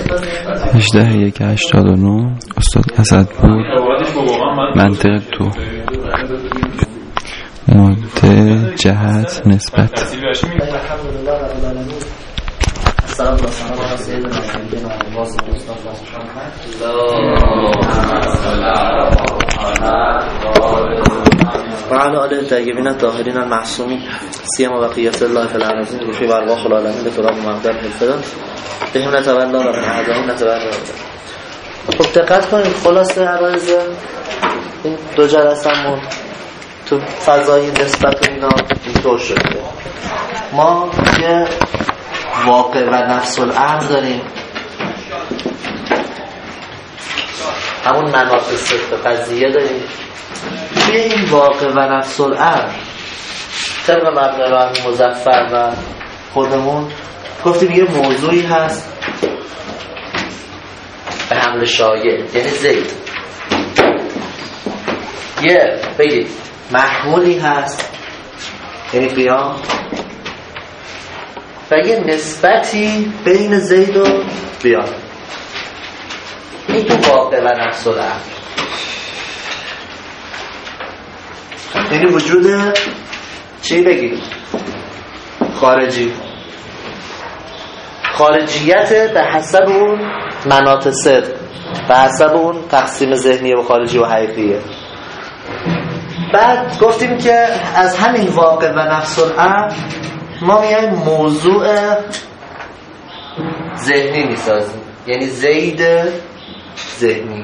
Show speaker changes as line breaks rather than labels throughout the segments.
18/1/89 استاد اسدپور. منطق تو ماده جهت نسبت.
وعلى آله الطيبين الطاهرين المعصومين سيما بقية الله في العالمين روحي وارواح العالمين لتراب مقدر الفدا بهم نتولى و من اعدائهم نتولى. خب دقت کنید خلاصه عرایض این دو جلسمون تو فضای نسبت اینا اینطور شده. ما یه واقع و نفس الامر داریم، همون مناط صدق قضیه داریم. توی این واقع و نفس الامر طبق مبنای رحم مظفر و خودمون گفتیم یه موضوعی هست به حمل شایع، یعنی زید. یه بگید محمولی هست یعنی قیام، و یه نسبتی بین زید و قیام. این تو واقع و نفس الامر یعنی وجود چی بگید؟ خارجیت به حسب اون مناط صدق، به حسب اون تقسیم ذهنی و خارجی و حقیقیه. بعد گفتیم که از همین واقع و نفس الامر ما میایم موضوع ذهنی میسازیم، یعنی زید ذهنی،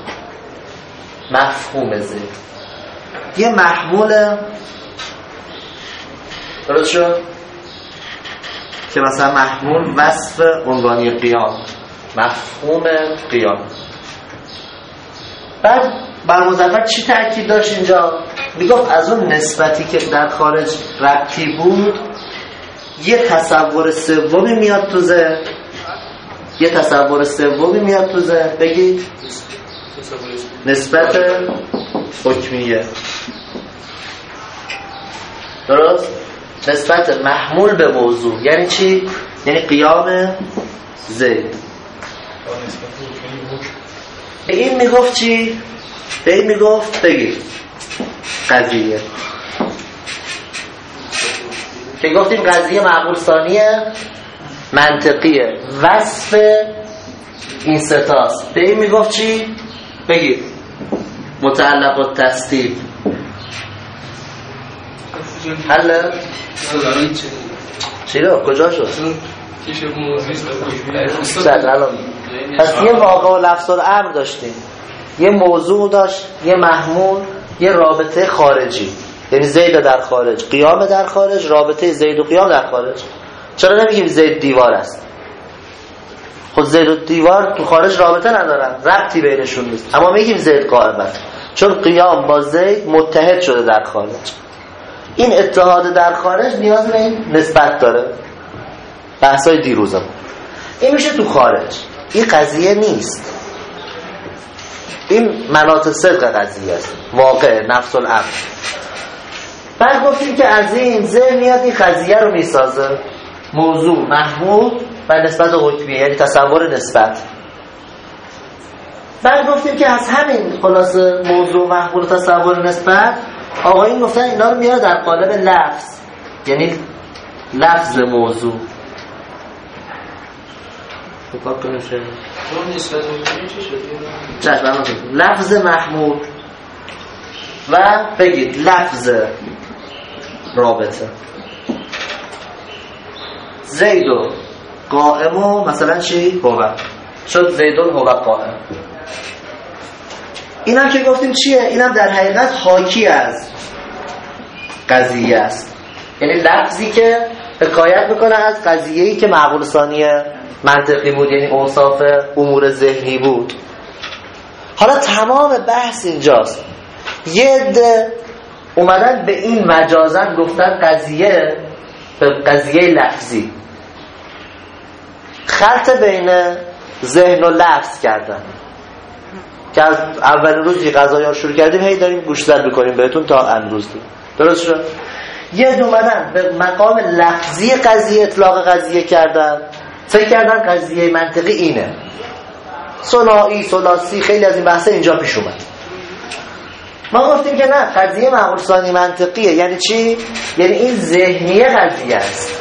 مفهوم زید. یه محمول درست شد که مثلا محمول وصف عنوانی قیام، مفهوم قیام. بعد بر مظفر چی تأکید داشت اینجا؟ میگفت از اون نسبتی که در خارج ربطی بود یه تصور سومی میاد تو ذهن. یه تصور سومی میاد تو ذهن، بگید نسبت حکمیه. درست؟ نسبت محمول به موضوع یعنی چی؟ یعنی قیام زید. به این میگفت چی؟ به این میگفت بگید قضیه، که گفتیم قضیه معقول ثانیه منطقیه، وصف این ستاست. به این میگفت چی؟ بگید متعلق التصدیق. حالا چی رو؟ کجا شد؟ پس یه واقع و لفظ الامر داشتیم، یه موضوع داشت، یه محمول، یه رابطه خارجی، یعنی زید در خارج، قیام در خارج، رابطه زید و قیام در خارج. چرا نمیگیم زید دیوار است؟ خود زید و دیوار تو خارج رابطه ندارن، ربطی بینشون نیست، اما میگیم زید قائمه، چون قیام با زید متحد شده در خارج. این اتحاد در خارج نیاز به این نسبت داره. بحثای دیروزم این میشه تو خارج، این قضیه نیست، این مناط صدق قضیه است، واقع نفس الامر. بعد گفتیم که از این ذهن میاد این قضیه رو میسازه، موضوع، محمول و نسبت حکمیه، یعنی تصور نسبت. بعد گفتیم که از همین خلاصه موضوع، محمول و تصور نسبت آقایون گفتن اینا رو میاره در قالب لفظ، یعنی لفظ موضوع. فکر کنیم چه نسبت حکمی چی شد؟ لفظ محمول و بگید لفظ رابطه. زیدو قائمو مثلا چی؟ هو شد زیدون هو قائم. اینم که گفتیم چیه؟ اینم در حقیقت حاکی از قضیه است، یعنی لفظی که حکایت میکنه از قضیه‌ای که معقول ثانیه منطقی بود، یعنی اوصاف امور ذهنی بود. حالا تمام بحث اینجاست، یه عده اومدن به این مجازن گفتن قضیه به قضیه لفظی، خلط بین ذهن و لفظ کردن که از اولین روزی قضایا رو شروع کردیم هی داریم گوشزد میکنیم بهتون تا امروز دیم. درست شد؟ یه اومدن به مقام لفظی قضیه اطلاق قضیه کردن، فکر کردن قضیه منطقی اینه، ثنایی ثلاثی، خیلی از این بحثا اینجا پیش اومد. ما گفتیم که نه، قضیه معقول ثانی منطقیه. یعنی چی؟ یعنی این ذهنیه قضیه است.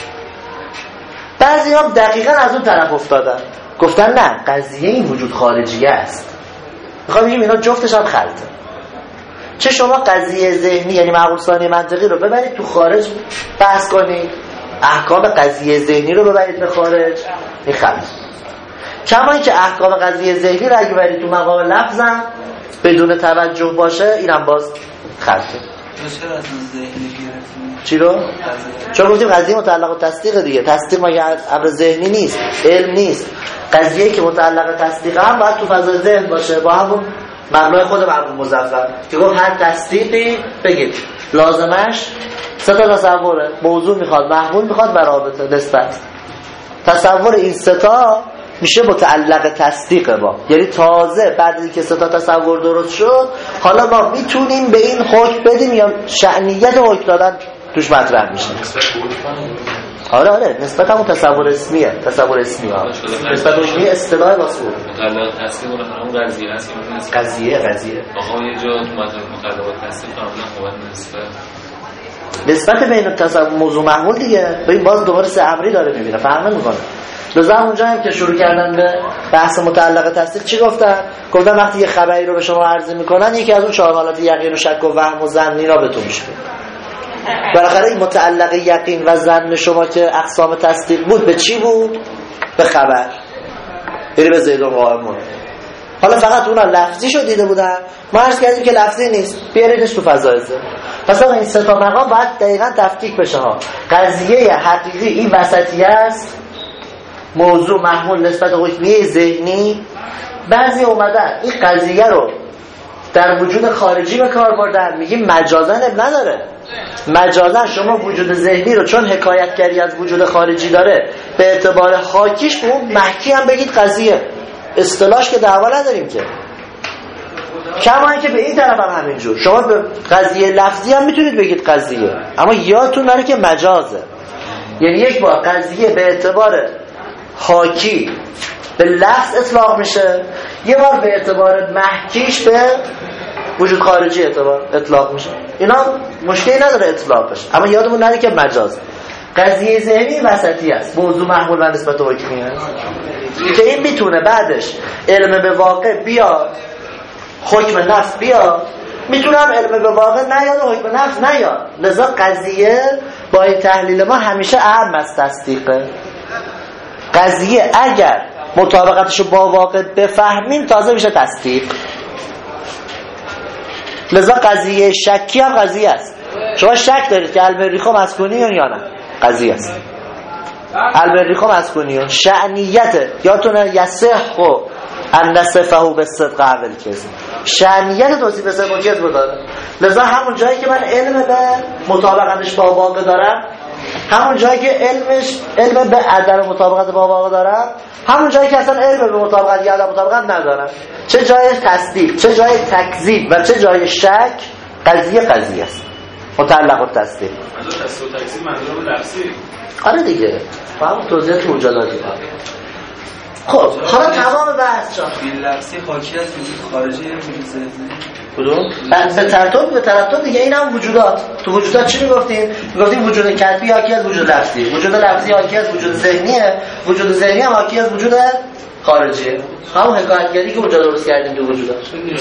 بعضی ها دقیقاً از اون طرف افتادن، گفتن نه، قضیه این وجود خارجیه است. میخوام بگیم اینا جفتش هم خلطه. چه شما قضیه ذهنی یعنی معقول ثانی منطقی رو ببرید تو خارج بحث کنید، احکام قضیه ذهنی رو ببرید به خارج، این خلط. کما اینکه احکام قضیه ذهنی رو اگه برید تو مقام لفظم بدون توجه باشه، اینم باز خلطه.
چرا از ذهنی گرفتیم؟
چی رو؟ چون گفتیم قضیه متعلق به تصدیق دیگه. تصدیق مگه امر ذهنی نیست، علم نیست. قضیه که متعلق به تصدیق هم باید تو فضای ذهن باشه، با همون مبنای خود مرحوم مظفر که گفت هر تصدیقی بگید لازمش سه تا تصوره، موضوع میخواد، محمول میخواد و رابطه نسبت. تصور این سه تا میشه متعلق تصدیق با، یعنی تازه بعد از اینکه سه تا تصور درست شد حالا ما میتونیم به این حکم بدیم یا شأنیت حکم دادن توش مطرح میشه. آره نسبت همون تصور اسمیه، تصور اسمی ها نسبت اسمی اصطلاح واسه
متعلق تصدیق اون همون قضیه هست که
قضیه
آقا یه جا متعلق تصدیق کاملا خوبه
نسبت بین تصور موضوع محمول دیگه. ببین باز دوباره سه امری داره میبینه، فهم نمیکنه. لذا اونجا هم که شروع کردن به بحث متعلق تصدیق چی گفتن وقتی یه خبری رو به شما عرضه میکنن یکی از اون چهار حالات یقین و شک و وهم و ظن اینا بهتون میشه. بالاخره این متعلق یقین و ظن شما که اقسام تصدیق بود به چی بود؟ به خبر، یعنی به زید و قائمون. حالا فقط اونا لفظی شو دیده بودن، ما عرض کردیم که لفظی نیست، بیاریدش تو فضای ذهن. پس این سه تا مقام باید دقیقاً تفکیک بشه ها. قضیه حقیقی این وسطی است، موضوع محمول نسبت حکمیه ذهنی. بعضی اومدن این قضیه رو در وجود خارجی به کار بردن، میگیم مجازن اب نداره. مجازن شما وجود ذهنی رو چون حکایتگری از وجود خارجی داره به اعتبار حاکیش به اون محکی هم بگید قضیه، اصطلاحش که دعوا نداریم که. کما اینکه به این طرف هم همینجور شما به قضیه لفظی هم میتونید بگید قضیه، اما یادتون نره که مجازه. یعنی یک بار قضیه به اعتبار حاکی به لفظ اطلاق میشه، یه بار به اعتبار محکیش به وجود خارجی اطلاق میشه. اینا مشکلی نداره اطلاقش، اما یادمون نره که مجاز. قضیه ذهنی وسطی است، موضوع محمول و نسبت حکمی است که این میتونه بعدش علم به واقع بیاد، حکم نفس بیاد، میتونم علم به واقع نیاد و حکم نفس نیاد. لذا قضیه با این تحلیل ما همیشه اهم از تصدیقه. قضیه اگر مطابقتشو با واقع بفهمیم تازه میشه تصدیق. لذا قضیه شکی هم قضیه است. شما شک دارید که البریخو مسکونیون یا نه؟ قضیه است. البریخو مسکونیون شأنیت یادتونه یصح و ان نصفه بالصدق اول کذب، شأنیت توصیف به صدق و کذب داره. لذا همون جایی که من علم به مطابقتش با واقع دارم، همون جایی که علم به عدم مطابقت با واقع دارم، همون جایی که اصلا علم به مطابقت یا عدم مطابقت ندارم. چه جای تصدیق، چه جای تکذیب و چه جای شک، قضیه است متعلق به تصدیق.
منظور تکذیب منظور لفظی.
آره دیگه، با همون توضیحات اونجا دادیم. خب حالا تمام بحث شد.
این لفظی حاکی از وجود خارجی وجود ذهنی.
کدوم؟ به ترتب دیگه این هم وجودات. تو وجودات چی میگفتیم؟ میگفتیم وجود کتبی حاکی از وجود لفظی، وجود لفظی حاکی از وجود ذهنیه، وجود ذهنی هم حاکی از وجود خارجیه. همون حکایتگری که اونجا درست کردیم تو وجودات.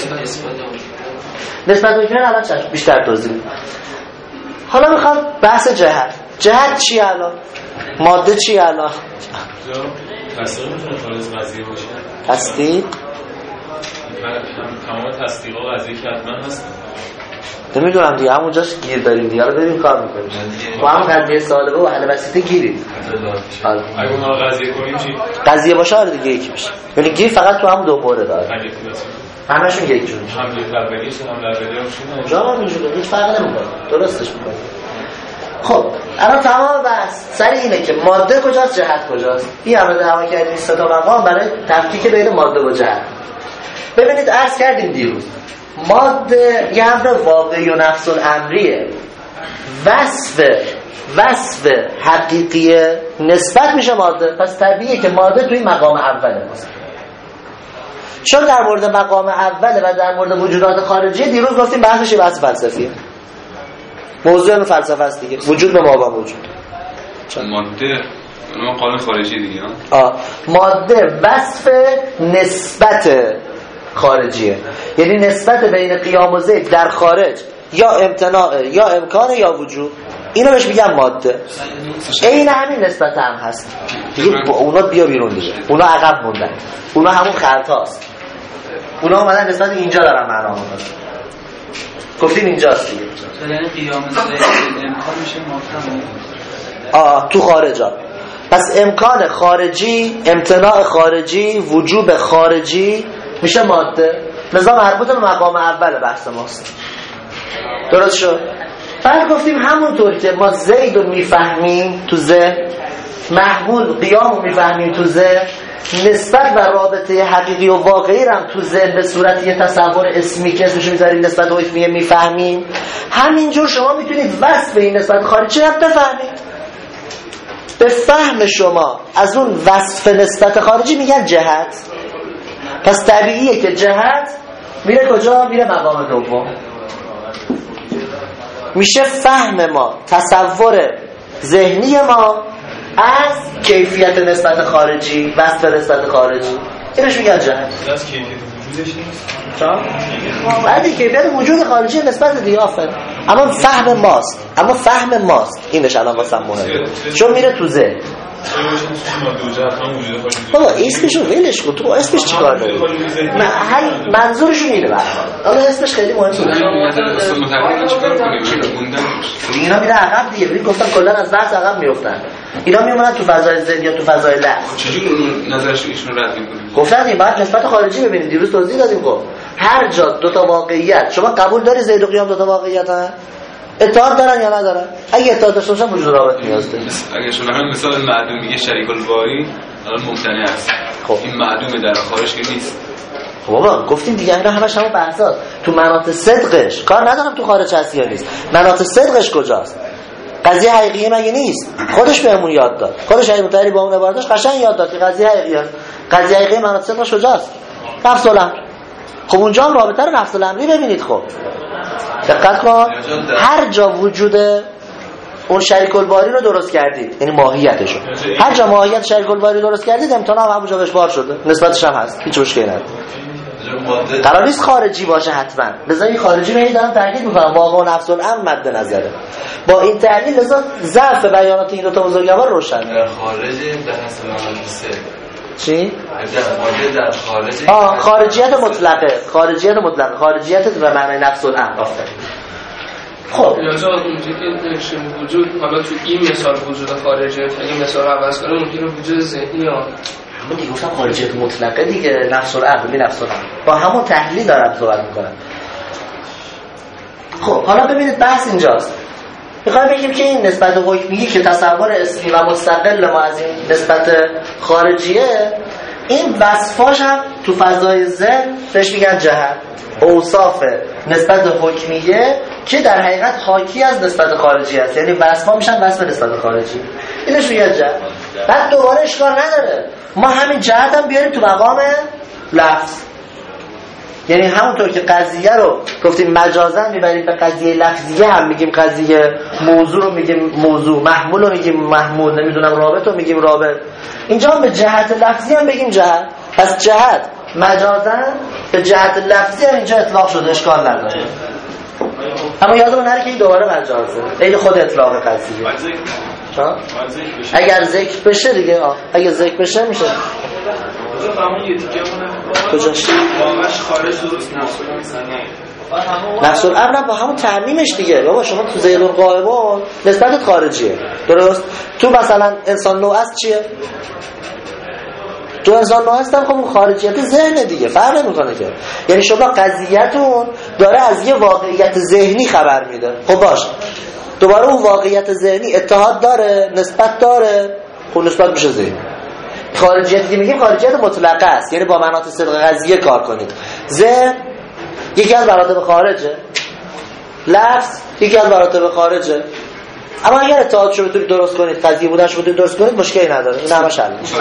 نسبت به اینکه الان بیشتر توضیح میدم. حالا میخوام بحث جهت چیه الان؟ ماده چیه الان؟
تصدیق میتونه خالص قضیه باشه؟
تصدیق؟
تمام تصدیق ها قضیه که حتما هست؟
نمیدونم دیگه، همونجاش گیر داریم دیگه. حالا ببین کار میکنیم با هم قضیه سالبه و حل بسیطه گیریم.
اگه اونها قضیه کنیم چی؟
قضیه باشه آره دیگه یکی میشه. یعنی گیر فقط تو هم دو مورد داره، همشون یک جور میشه.
هم لفظیش هم لفظیش
اونجا هم میشه، هیچ فرق نمیکنه، درستش میکنه. خب الان تمام بحث سر اینه که ماده کجاست، جهت کجاست. این همه دعوا کردیم سه تا مقام برای تفکیک بین ماده و جهت. ببینید عرض کردیم دیروز ماده یه امر واقعی و نفس الامریه، وصف وصف حقیقی نسبت میشه ماده. پس طبیعیه که ماده توی مقام اوله باشه. چون در مورد مقام اوله و در مورد وجودات خارجی دیروز گفتیم بحثش بحث فلسفیه، موضوع فلسفه است دیگه، وجود به مابا وجود.
ماده اون قانون خارجی دیگه.
ماده وصف نسبت خارجیه، یعنی نسبت بین قیام و زید در خارج یا امتناع یا امکان یا وجود، اینو بهش میگم ماده. این همین نسبت هم هست دیگه. اونا بیا بیرون دیگه، اونا عقب موندن، اونا همون خلطاست، اونا اومدن نسبت اینجا دارن معنا میکنن. گفتیم اینجاست دیگه.
یعنی قیام زید امکان میشه ماده
تو خارجا. پس امکان خارجی، امتناع خارجی، وجوب خارجی میشه ماده. لذا مربوط به مقام اول بحث ماست. درست شد؟ بعد گفتیم همونطور که ما زید رو میفهمیم تو ذهن، محمول قیام رو میفهمیم تو ذهن، نسبت و رابطه حقیقی و واقعی رو هم تو ذهن به صورت یه تصور اسمی که اسمشو میذاریم نسبت حکمیه میفهمیم، همینجور شما میتونید وصف این نسبت خارجی هم بفهمید. به فهم شما از اون وصف نسبت خارجی میگن جهت. پس طبیعیه که جهت میره کجا؟ میره مقام دوم. میشه فهم ما، تصور ذهنی ما از کیفیت نسبت خارجی، وصف نسبت خارجی، اینش میگن جهت.
از کیفیت وجودش نیست.
بعدی کیفیت وجود خارجی نسبت دیگه آفرین. اما فهم ماست اینش الان واسه مهمه، چون میره تو ذهن. بابا اسمشو ولش کن، تو اسمش چیکار داری؟ منظورشو میده برام. حالا اسمش خیلی مهمه. اینا میره عقب دیگه. ببین گفتم کلا از بحث عقب میافتن. اینا میومدن تو فضای ذهن یا تو فضای لفظ.
چجوری نظرش ایشون رد می‌کنید؟
گفتن این بعد نسبت خارجی ببینید. دیروز توضیح دادیم. خب هر جا دو تا واقعیت، شما قبول داری زید و قیام دو تا واقعیتن؟ اتحاد دارن یا ندارن؟ اگه اتحاد داشته باشن وجود رابط نیاز داره.
اگه شما همین مثال معدوم میگه شریک الباری الان ممتنع است.
خب
این معدوم در خارج که نیست.
خب بابا گفتیم دیگه اینا همش همون بحثات. تو مناط صدقش کار ندارم تو خارج هست یا نیست. مناط صدقش کجاست؟ قضیه حقیقیه مگه نیست؟ خودش بهمون یاد داد. خودش اگه متعلی با اون عبارتش قشنگ یاد داد که قضیه حقیقیه. قضیه حقیقی مناط صدقش کجاست؟ نفس الامر. خب اونجا هم رابطه رو نفس الامری ببینید. خب دقت کن، هر جا وجود اون شریک الباری رو درست کردید، یعنی ماهیتش رو، هر جا ماهیت شریک الباری درست کردید، امتناع هم همونجا بهش بار شده، نسبتش هم هست، هیچ مشکلی نداره. قرار نیست خارجی باشه حتما. لذا این خارجی رو دارم تاکید میکنم، واقع و نفس الامر مد نظره. با این تحلیل لذا ضعف بیانات این دو تا بزرگوار روشن.
در خارج به حسب مناسب
چی؟
در خارج
خارجیت مطلقه، خارجیت و معنی نفس الامر.
خب یعنی اونجا که وجود، حالا تو این مثال وجود خارجی، اگه مثال عوض کنه ممکنه وجود ذهنی ها
همون دیگه گفتم خارجیت مطلقه دیگه، نفس الامر، نفس الامر با همون تحلیل دارم صحبت میکنم. خب حالا ببینید بحث اینجاست. میخوایم بگیم که این نسبت حکمی که تصور اسمی و مستقل ما از این نسبت خارجیه، این وصفاش هم تو فضای ذهن بهش میگن جهت. اوصاف نسبت حکمیه که در حقیقت حاکی از نسبت خارجی است، یعنی وصفا میشن وصف نسبت خارجی، اینش میگن جهت. بعد دوباره اشکال نداره ما همین جهت هم بیاریم تو مقام لفظ، یعنی همونطور که قضیه رو گفتیم مجازا میبریم به قضیه لفظیه، هم میگیم قضیه، موضوع رو میگیم موضوع، محمول رو میگیم محمول، نمیدونم رابط رو میگیم رابط، اینجا هم به جهت لفظی هم بگیم جهت. پس جهت مجازا به جهت لفظی هم اینجا اطلاق شده، اشکال نداره. اما یادمون نره که این دوباره مجازه، این خود اطلاق قضیه. اگر ذکر بشه دیگه، اگه ذکر بشه میشه کجاش؟ نفس الامر با همون تعمیمش دیگه. بابا شما تو زید القائمون نسبت خارجیه، درست؟ تو مثلا انسان نوع است چیه؟ تو انسان نوع هستن، خب اون خارجیت ذهن دیگه، فرق نمیکنه که. یعنی شما قضیتون داره از یه واقعیت ذهنی خبر میده. خب باشه، دوباره اون واقعیت ذهنی اتحاد داره، نسبت داره، خب نسبت میشه ذهنی. خارجیت که میگیم خارجیت مطلقه است، یعنی با مناط صدق قضیه کار کنید. ذهن یکی از مراتب خارجه، لفظ یکی از مراتب خارجه، اما اگر اتحادش رو بتونید درست کنید، قضیه بودنش رو بتونید درست کنید، مشکلی نداره. این همش حل میشه.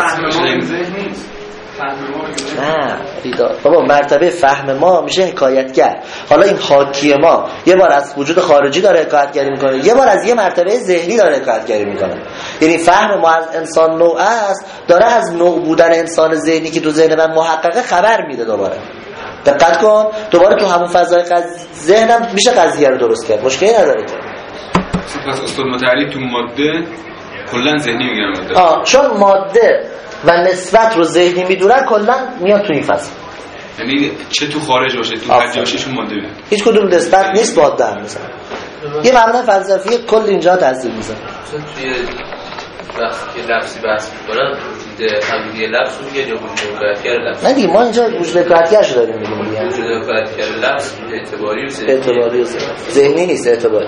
نه بابا، مرتبه فهم ما میشه حکایتگر. حالا این حاکی ما یه بار از وجود خارجی داره حکایتگری میکنه، یه بار از یه مرتبه ذهنی داره حکایتگری میکنه. یعنی فهم ما از انسان نوع است داره از نوع بودن انسان ذهنی که تو ذهن من محققه خبر میده. دوباره دقت کن، دوباره تو همون فضای ذهنم میشه قضیه رو درست کرد، مشکلی نداره.
پس استاد متعلی تو ماده کلا ذهنی میگن.
چون ماده و نسبت رو ذهنی میدونن کلا میاد تو این فصل.
یعنی چه تو خارج باشه تو حجاششون ماده بیاد،
هیچ کدوم نسبت نیست ماده هم مثلا. یه مبنا فلسفی کل اینجا تاثیر میذاره.
توی وقتی که لفظی بحث میکنن وجود همدیگه لفظ رو میگن یا وجود حکایتگر لفظ؟
نه دیگه، ما اینجا وجود حکایتگرش داریم میگیم دیگه.
وجود حکایتگر لفظ اعتباری و
اعتباری و ذهنی نیست، اعتباری.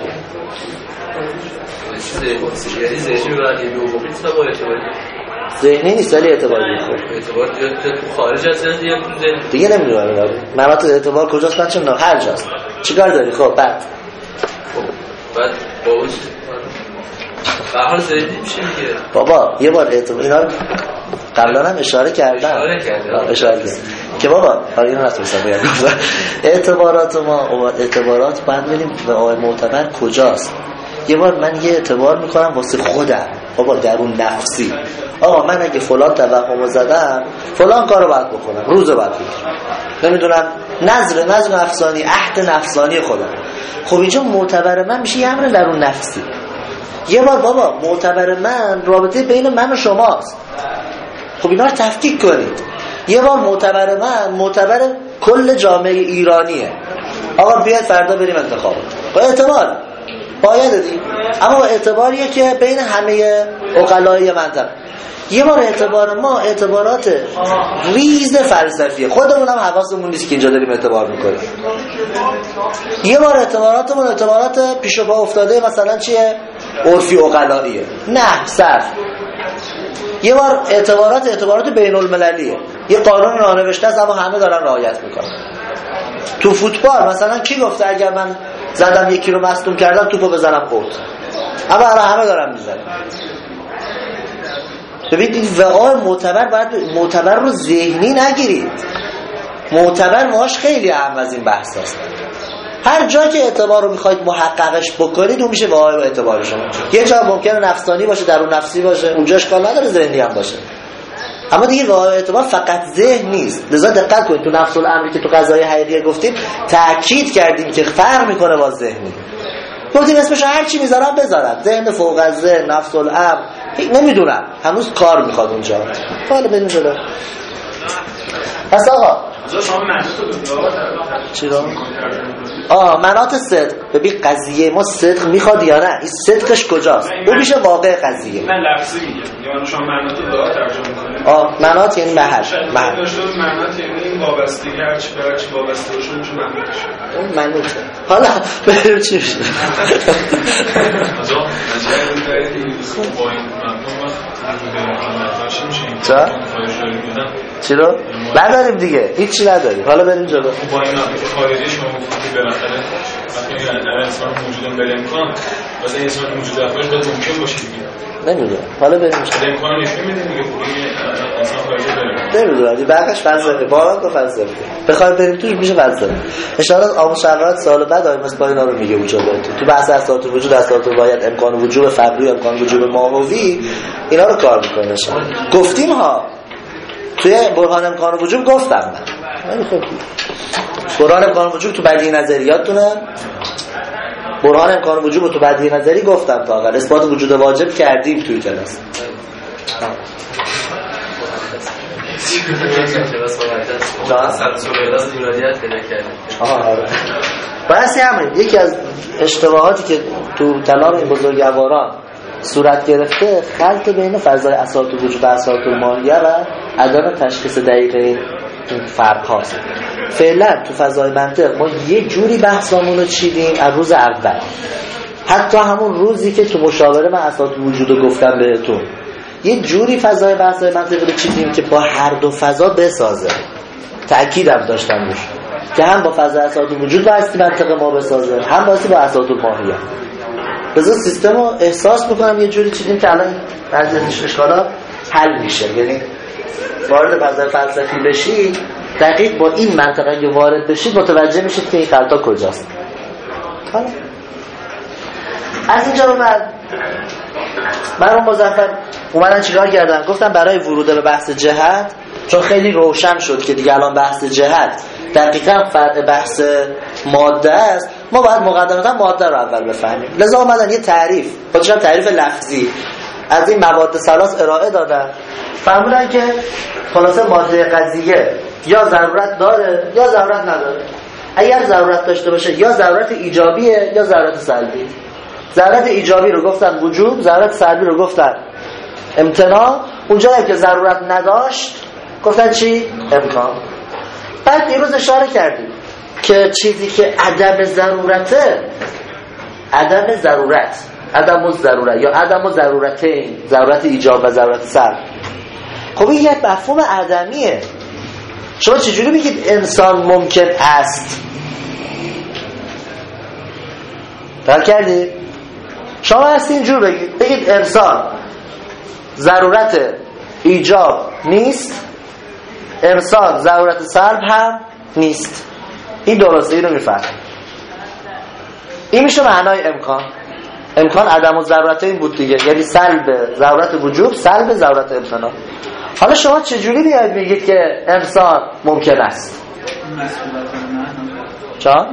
ذهنی رو رنگی و نیست با اعتباری.
ذهنی نیست ولی اعتباری.
اعتبار تو خارج از ذهن یا تو ذهن
دیگه نمیدونم مناطق اعتبار کجاست، من چه میدونم، هر جاست. چیکار داری؟ خب بعد
با اون به حال ذهنی میشه دیگه.
بابا یه بار اعتبار اینا قبلا هم اشاره کردم که بابا اینو نتونستم بگم. اعتبارات ما اعتبارات باید ببینیم به آقای معتبر کجاست. یه بار من یه اعتبار میکنم واسه خودم، بابا درون نفسی. آقا من اگه فلان توهمو زدم فلان کارو باید بکنم، روزو باید بگیرم، نمیدونم نظر نفسانی، عهد نفسانی خودم. خب اینجا معتبر من میشه یه امر درون نفسی. یه بار بابا معتبر من رابطه بین من و شماست. خب اینا رو تفکیک کنید. یه بار معتبر من معتبر کل جامعه ایرانیه. آقا بیاید فردا بریم انتخاب. با اعتبار باید دادیم، اما اعتباریه که بین همه عقلای منطقه. یه بار اعتبار ما اعتبارات ریز فلسفیه، خودمون هم حواسمون نیست که اینجا داریم اعتبار میکنیم. یه بار اعتباراتمون اعتبارات پیش پا افتاده، مثلا چیه؟ عرفی عقلاییه، نه صرف. یه بار اعتبارات بین المللیه، یه قانون نانوشته است اما همه دارن رعایت میکنن. تو فوتبال مثلا کی گفته اگر من زدم یکی رو مصدوم کردم توپو بزنم اوت؟ اما همه دارن میزنن. ببینید وقای معتبر باید معتبر رو ذهنی نگیرید. معتبر ماش خیلی اهم از این بحث است. هر جا که اعتبار رو میخواید محققش بکنید اون میشه وقای با اعتبار شما. یه جا ممکنه نفسانی باشه، درون نفسی باشه، اونجا اشکال نداره ذهنی هم باشه. اما دیگه وقای اعتبار فقط ذهن نیست. لذا دقت کنید تو نفس الامری که تو قضای حقیقیه گفتیم تاکید کردیم که فرق میکنه با ذهنی. گفتیم اسمش هر چی میذارم بذارم، ذهن فوق از ذهن، نفس الامر، نمیدونم، هنوز کار میخواد اونجا. حالا بریم جلو. پس آقا
شما
چی رو؟ مناط صدق. ببین قضیه ما صدق میخواد یا نه، این صدقش کجاست؟ اون میشه واقع قضیه.
من لفظی میگم، یعنی شما مناط رو دعا ترجمه کنید.
مناط یعنی محل.
مناط یعنی این وابستگی، هرچی وابسته باشه میشه
مناط. حالا بریم چی میشه؟
با این
چی رو؟ نداریم دیگه، هیچی نداریم. حالا بریم جلو.
با این خارجی شما گفتید بالاخره وقتی انسان موجود بل امکان واسه انسان موجود افراد باید ممکن باشه دیگه.
نمیدونم. حالا بریم جلو.
امکانو نشون میده دیگه. انسان خارجی بل
نمیدونم دیگه، بقیش فلسفه، باران تو فلسفه. بخوایم بریم توش میشه فلسفه. اشاره آموزشگرات سال بعد آیه مثلا اینا رو میگه وجود تو بحث اساسات وجود، اساسات باید امکان وجود فردی، امکان وجود ماهوی، اینا رو کار میکنه. گفتیم ها توی برهان امکان وجود گفتم من. خب برهان امکان وجود تو بدیهی نظریاتونه، برهان امکان وجود رو تو بدیهی نظری گفتم تا آخر اثبات وجود واجب کردیم توی کلاس. بحثی همین. یکی از اشتباهاتی که تو کلام این بزرگواران صورت گرفته خلط بین فضای اساسات وجود و اساسات الماهیه و عدم تشخیص دقیق این فرق هاست. فعلا تو فضای منطق ما یه جوری بحثامون رو چیدیم از روز اول، حتی همون روزی که تو مشاوره من اساسات وجود رو گفتم بهتون، یه جوری فضای بحثای منطقی رو چیدیم که با هر دو فضا بسازه. تأکیدم داشتم روش که هم با فضای اساسات وجود بحثی منطق ما بسازه، هم بحثی با اساسات الماهیه. بذار سیستم رو احساس بکنم یه جوری چیزیم که الان بعضی از اشکالا حل میشه. یعنی وارد فضای فلسفی بشید دقیق با این منطقه که وارد بشید متوجه میشید که این خطا کجاست. حالا از اینجا رو من رو مظفر اومدن چیکار کردن؟ گفتم برای ورود به بحث جهت، چون خیلی روشن شد که دیگه الان بحث جهت دقیقاً فرع بحث ماده است، ما باید مقدمتا ماده رو اول بفهمیم. لذا اومدن یه تعریف، خودشم تعریف لفظی از این مواد ثلاث ارائه دادن. فهمیدن که خلاصه ماده قضیه یا ضرورت داره یا ضرورت نداره. اگر ضرورت داشته باشه یا ضرورت ایجابیه یا ضرورت سلبی. ضرورت ایجابی رو گفتن وجود، ضرورت سلبی رو گفتن امتناع. اونجایی که ضرورت نداشت گفتن چی؟ امکان. بعد دیروز اشاره کردیم که چیزی که عدم ضرورته، عدم ضرورت، عدم الضرورت یا عدم الضرورتین، ضرورت ایجاب و ضرورت سلب، خب این یک مفهوم عدمیه. شما چجوری میگید انسان ممکن است؟ فرق کردید؟ شما هستی اینجور بگید انسان ضرورت ایجاب نیست، انسان ضرورت سلب هم نیست. این درسته، این رو میفهم. این میشه معنای امکان. امکان عدم الضرورت این بود دیگه، یعنی سلب ضرورت وجود، سلب ضرورت امتناع. حالا شما چجوری میاد میگید که انسان ممکن است؟ چا؟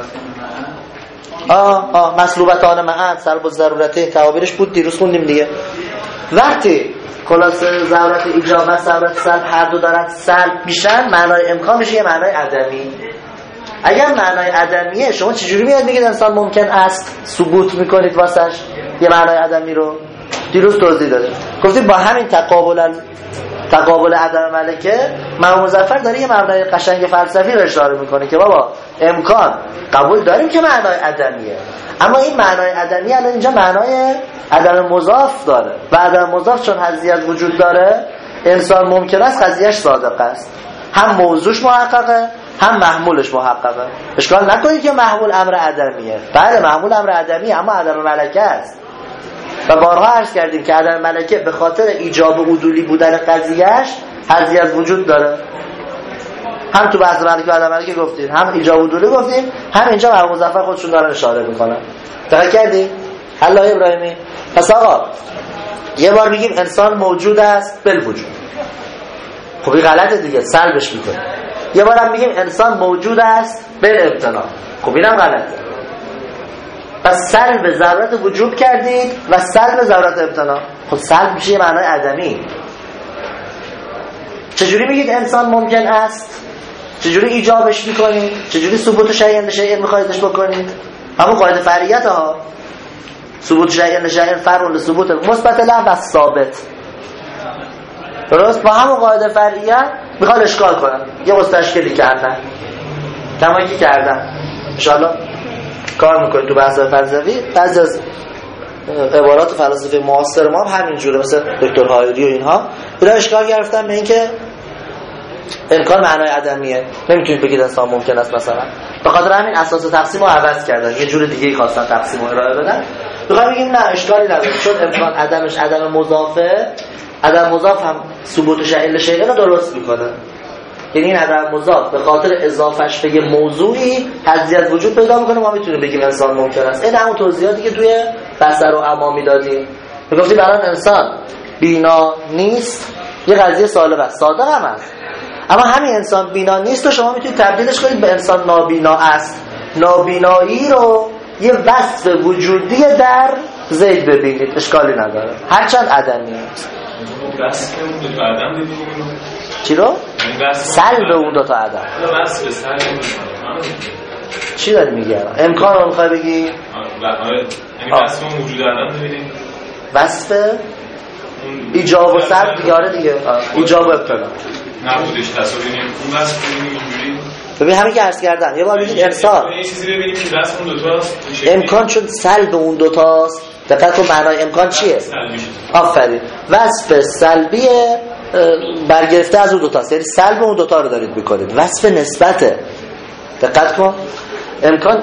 مسلوبتان معن، سلب الضرورتین، تعابیرش بود دیروز خوندیم دیگه. وقتی خلاصه ضرورت ایجاب و ضرورت سلب هر دو دارن سلب میشن، معنای امکان میشه یه معنای عدمی. اگر معنای عدمیه شما چجوری میاد میگید انسان ممکن است ثبوت میکنید واسش یه معنای عدمی رو؟ دیروز توضیح داده، گفتید با همین تقابل عدم ملکه مرحوم مظفر داره یه معنای قشنگ فلسفی رو اشاره میکنه که بابا امکان قبول داریم که معنای عدمیه، اما این معنای عدمی الان اینجا معنای عدم مضاف داره و عدم مضاف چون حیثیت وجود داره انسان ممکن است قضیهش صادق است، هم موضوعش محققه هم محمولش محققه. اشکال نکنید که محمول امر عدمیه. بله محمول امر عدمیه اما عدم ملکه است و بارها عرض کردیم که عدم ملکه به خاطر ایجاب عدولی بودن قضیهش حیثیت وجود داره. هم تو بحث ملکه و عدم ملکه گفتیم، هم ایجاب عدولی گفتیم، هم اینجا مرحوم مظفر خودشون دارن اشاره میکنن. دقت کردی؟ الله ابراهیمی. پس آقا یه بار میگیم انسان موجود است بالوجود، خب این غلطه دیگه، سلبش میکنه. یه بار هم میگیم انسان موجود است بالامتناع، خب اینم غلطه. پس سلب ضرورت وجود کردید و سلب ضرورت امتناع، خب سلب میشه یه معنای عدمی. چجوری میگید انسان ممکن است؟ چجوری ایجابش میکنید؟ چجوری ثبوت شیء شیء میخوایدش بکنید؟ همون قاعده فرعیت ها، ثبوت شیء شیء فرع لثبوت مثبت له و ثابت. درست؟ با همون قاعده فرعیت میخواد اشکال کنن، یه مستشکلی کردن کمایی که کردن. ان شاءالله کار میکنید تو بحث فلسفی. بعضی از عبارات فلسفه معاصر ما هم همینجوره، مثل دکتر هایری و اینها اینا اشکال گرفتن به این که امکان معنای عدمیه، نمیتونید بگید انسان ممکن است مثلا. به خاطر همین اساس تقسیم رو عوض کردن، یه جور دیگه ای خواستن تقسیم رو ارائه بدن. میخوام بگیم نه اشکالی نداره، چون امکان عدمش عدم مضافه، عدم مضاف هم ثبوت شیء شیء رو درست میکنه. یعنی این عدم مضاف به خاطر اضافهش به یه موضوعی حیثیت وجود پیدا میکنه، ما میتونیم بگیم انسان ممکن است. این همون توضیحاتی که توی بصر و عمامی دادیم. میگفتیم الان انسان بینا نیست، یه قضیه سالب است، صادق هم است، اما همین انسان بینا نیست و شما میتونید تبدیلش کنید به انسان نابینا است. نابینایی رو یه وصف وجودی در زید ببینید، اشکالی نداره هرچند عدمیه.
وصف اون دو تا عدم دیدیم
چی رو؟ سلب اون دو تا عدم.
وصف سلب
چی داری میگی؟ امکان رو میخوای بگی؟
یعنی وصف اون وجود عدم دیدیم،
وصف ایجاب و سلب دیگه. آره دیگه ایجاب و ابتلا
نبودش تصادفی اون وصف اینجوری.
ببین همین که عرض کردم، یه بار بگید انسان
یه چیزی ببینیم که وصف اون دو تاست،
امکان چون سلب اون دو تاست. دقیقاً کن معنای امکان چیه؟ آفرین. وصف سلبی برگرفته از اون دو تاست، یعنی سلب اون دو تا رو دارید میکنید. وصف نسبته. دقت کن، امکان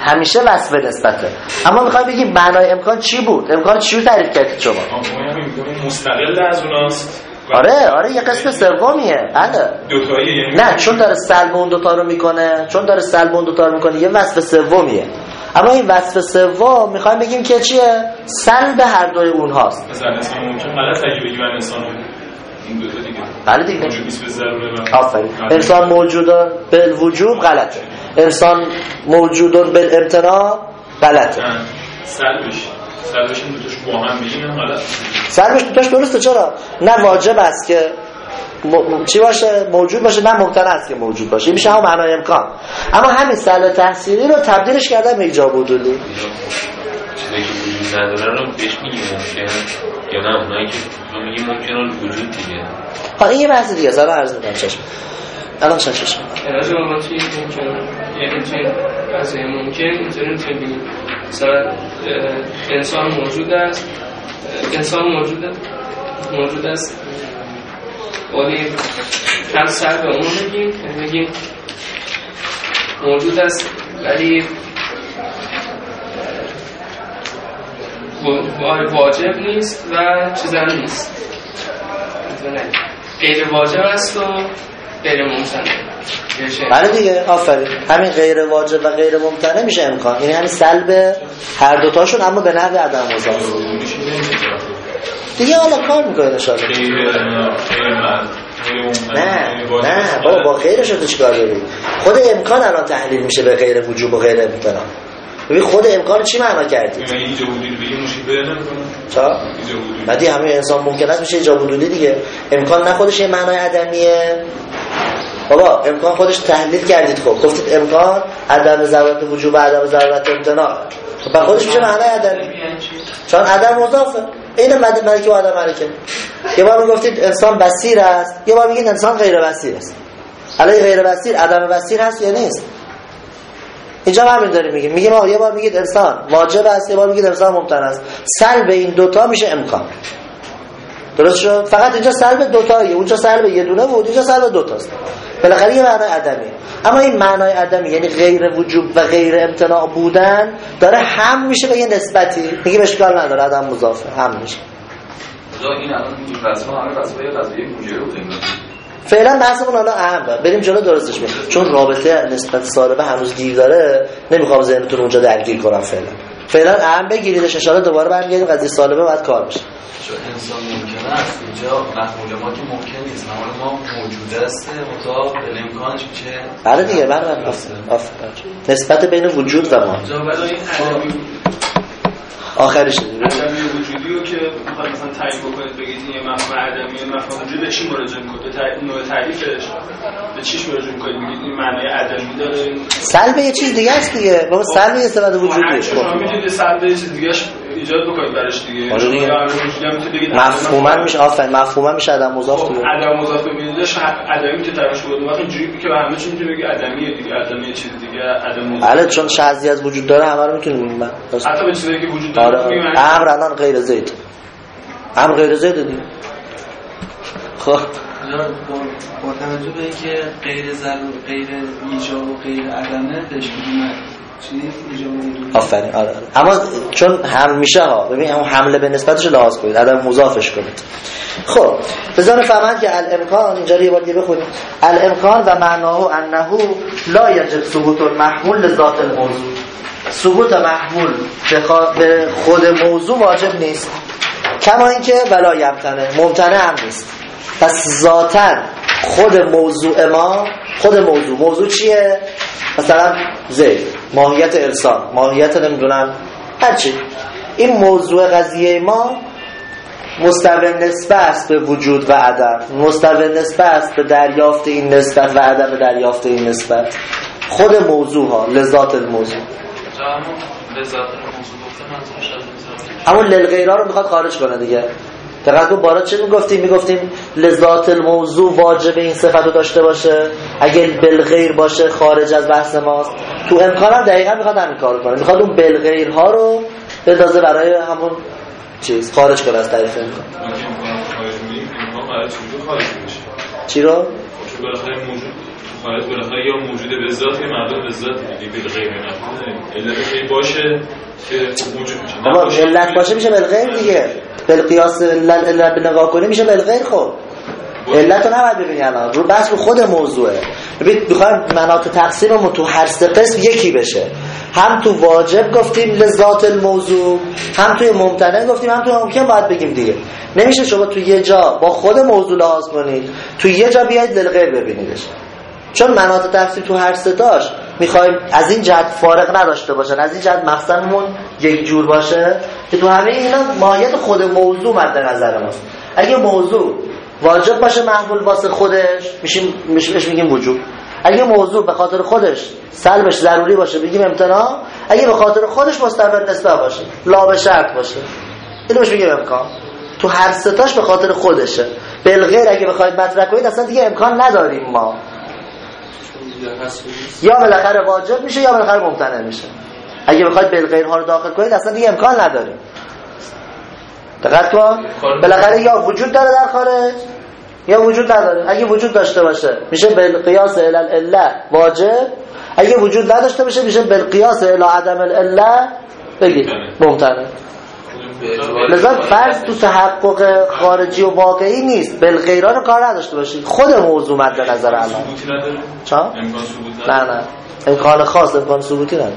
همیشه وصف نسبته. اما میخوای بگیم معنای امکان چی بود؟ امکان چی رو تعریف کردید شما؟
مستقل از اوناست.
آره یه قسم سومیه. بله.
دوتاییه یعنی
نه چون داره سلب اون دوتا رو میکنه، یه وصف سومیه. اما این وصف سوم میخوایم بگیم که چیه؟ سلب هر دوی اونهاست.
مثلا انسان ممکن غلط اگه بگیم انسان این دو تا دیگه.
بله دیگه.
موجود نیست به ضروره.
آفرین. انسان موجود بالوجوب غلطه. انسان موجود بالامتناع غلطه.
سلبش این دوتاش با هم بگیم غلط.
سلبش دوتاش درسته. چرا؟ نه واجب است که چی باشه؟ موجود باشه، نه ممکن است که موجود باشه. این میشه هم معنای امکان. اما همین سلب تحصیلی رو تبدیلش کردن به ایجاب وجودی.
چیزی که وجود نداره رو بهش میگیم ممکن، یا نه اونایی که میگیم ممکن وجود دیگه.
این یه بحث دیگه است. الان عرض می‌کنم چشم. الان چشم.
راجع به چیزی ممکن، یعنی چه قضیه ممکن اینطوری بگیم مثلا انسان موجود است، ولی هر سر به اون بگیم موجود است ولی واجب نیست و چیزا نیست، غیر واجب است و غیر ممتنع.
بله دیگه آفرین. همین غیر واجب و غیر ممتنع میشه امکان. یعنی همین سلب هر دوتاشون اما به نحو عدم مضاف دیگه. حالا کار میکنه انشاءالله. نه بابا با غیرش رو چیکار داری؟ خود امکان الان تحلیل میشه به غیر وجوب و غیر امتناع. ببین خود امکان چی معنا کردی؟
ایجاب وجودی بگیم مشکل نمیکنه.
چا؟ بعدی همه انسان ممکن است میشه ایجاب وجودی دیگه. امکان نه خودش یه معنای عدمیه. بابا امکان خودش تحلیل کردید. خب گفتید امکان عدم ضرورت وجوب و عدم ضرورت امتناع. خب خودش میشه معنای عدمی. چون عدم مضافه. این ملکه و عدم ملکه. یه بار میگفتید انسان بصیر است، یه بار میگید انسان غیر بصیر است. الان غیر بصیر عدم بصیر هست یا نیست؟ اینجا همین داریم میگیم یه بار میگید انسان واجب است، یه بار میگید انسان ممتنع است. سلب این دوتا میشه امکان. درست شد؟ فقط اینجا سلب دوتاییه، اونجا سلب یه دونه بود، اینجا سلب دوتاست. بالاخره یه معنای عدمی. اما این معنای عدمی یعنی غیر وجوب و غیر امتناع بودن داره هم میشه به یه نسبتی. میگه اشکال نداره عدم مضافه هم میشه.
این الان این وصفا همه وصفای قضیه موجبه بود.
فعلا بحثمون حالا اهمه. بریم جلو درستش کنیم. چون رابطه نسبت سالبه هنوز گیر داره، نمیخوام ذهنتون اونجا درگیر کنم. فعلا اهم بگیریدش، ان شاءالله دوباره برمیگردیم قضیه سالبه بعد کار بشه.
چون انسان ممکنه است، اینجا مفعول ما که ممکن نیست، ما موجود است، مطابق امکانش میشه.
بله دیگه بله. نسبت بین وجود و ما. آخرش
عدمی وجودی رو که میخواد مثلا تعریف بکنید بگید این مفهوم عدمی مفهوم وجود به چی مراجعه میکنه؟ به نوع تعریفش به چیش مراجعه میکنید؟ میگید این معنای عدمی داره.
سلب یه چیز دیگه است دیگه. بابا سلب یه صفت وجودیه.
شما میتونید سلب یه چیز دیگه‌اش ایجاد بکنید براش دیگه.
مفهوما میشه مفهوما میشه عدم مضاف دیگه.
عدم مضاف ببینیدش عدمی میتونه تعریفش بود. وقتی اینجوری که به همه چی میتونه بگی عدمیه دیگه. عدمی چیز دیگه عدم مضاف.
بله چون شذی از وجود داره همه رو میتونیم بگیم.
حتی به چیزایی که وجود داره.
امر الان غیر زید. امر غیر زید دیگه. خب
با توجه به اینکه غیر ضرور، غیر ایجاب و غیر عدمه بهش میگیم
آفرین. آره. اما چون هم میشه ها، ببین همون حمله به نسبتش لحاظ کنید، عدم مضافش کنید. خب بذار فهمند که الامکان اینجا رو یه بار دیگه بخونیم. الامکان و معناه انه لا یجب ثبوت المحمول لذات الموضوع. ثبوت محمول به خود موضوع واجب نیست، کما اینکه ولا یمتنع، ممتنع هم نیست. پس ذاتاً خود موضوع ما، خود موضوع چیه؟ مثلا زید، ماهیت انسان، ماهیت نمیدونم هرچی، این موضوع قضیه ما مستوی نسبت است به وجود و عدم، مستوی نسبت است به دریافت این نسبت و عدم دریافت این نسبت. خود موضوع ها لذات الموضوع. همون للغیرها رو میخواد خارج کنه دیگه. دقیقا تو بارا چه میگفتیم لذات الموضوع واجب این صفت رو داشته باشه، اگه بالغیر باشه خارج از بحث ماست. تو امکان هم دقیقا میخواد همین کار کنه، میخواد اون بالغیرها رو بندازه برای همون چیز خارج کنه از تعریف امکان.
خارج میشه.
چی رو؟
چون بالاخره موجود
خارج بالاخره یا موجود به ذات یا معلوم به ذات دیگه بالغیر نمیشه علت باشه که موجود میشه
اما علت باشه میشه بالغیر دیگه بالقیاس علت بنگاه کنی میشه بالغیر. خب علت رو نباید ببینی الان رو بحث رو خود موضوعه. ببین میخوایم مناط تقسیممون تو هر سه قسم یکی بشه، هم تو واجب گفتیم لذات الموضوع، هم توی ممتنع گفتیم، هم تو ممکن باید بگیم دیگه. نمیشه شما تو یه جا با خود موضوع لحاظ کنید تو یه جا بیاید للغیر ببینیدش، چون مناط تقسیم تو هر سه تاش میخوایم از این جهت فارق نداشته باشن، از این جهت مقصدمون یک جور باشه که تو همه اینا ماهیت خود موضوع مد نظر ماست. اگه موضوع واجب باشه محمول واسه خودش میگیم وجوب، اگه موضوع به خاطر خودش سلبش ضروری باشه بگیم امتناع، اگه به خاطر خودش مستقل نسبت باشه لا به شرط باشه اینو بهش میگیم امکان. تو هر سه تاش به خاطر خودشه. بالغیر اگه بخواید مطرح کنید اصلا دیگه امکان نداریم ما، یا بالاخره واجب میشه یا بالاخره ممتنع میشه. اگه بخواید بالغیر ها رو داخل کنید اصلا دیگه امکان نداریم. دقت کن، بالاخره یا وجود داره در خارج یا وجود نداره. اگه وجود داشته باشه میشه بالقیاس الی العله واجب، اگه وجود نداشته باشه میشه بالقیاس الی عدم العله بگید ممتنع. لذا فرض تو تحقق خارجی و واقعی نیست، بالغیران رو کار نداشته باشید، خود موضوع مد نظر الان. چا؟ نه امکان خاص، امکان ثبوتی نداره.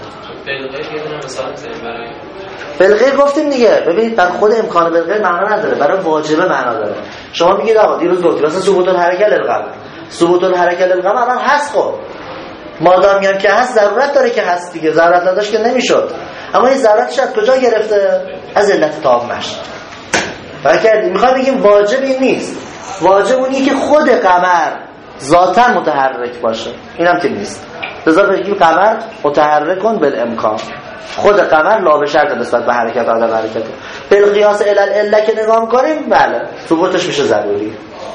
بالغیر گفتیم دیگه. ببینید در خود امکان بالغیر معنا نداره، برای واجبه معنا داره. شما میگید آقا دیروز گفتیم مثلا ثبوت الحرکه للقمر، ثبوت الحرکه للقمر الان هست. خب مادام میگم که هست ضرورت داره که هست دیگه، ضرورت نداشت که نمیشد. اما این ضرورتش از کجا گرفته؟ از علت تامش. فکر میخوام بگیم واجب این نیست، واجب اونیه که خود قمر ذاتاً متحرک باشه، اینم که نیست. لذا بگیم قمر متحرک کن بالامکان، خود قمر لا به شرط نسبت به حرکت آدم حرکت. بالقیاس الی العله که نگاه می‌کنیم بله ثبوتش میشه ضروری.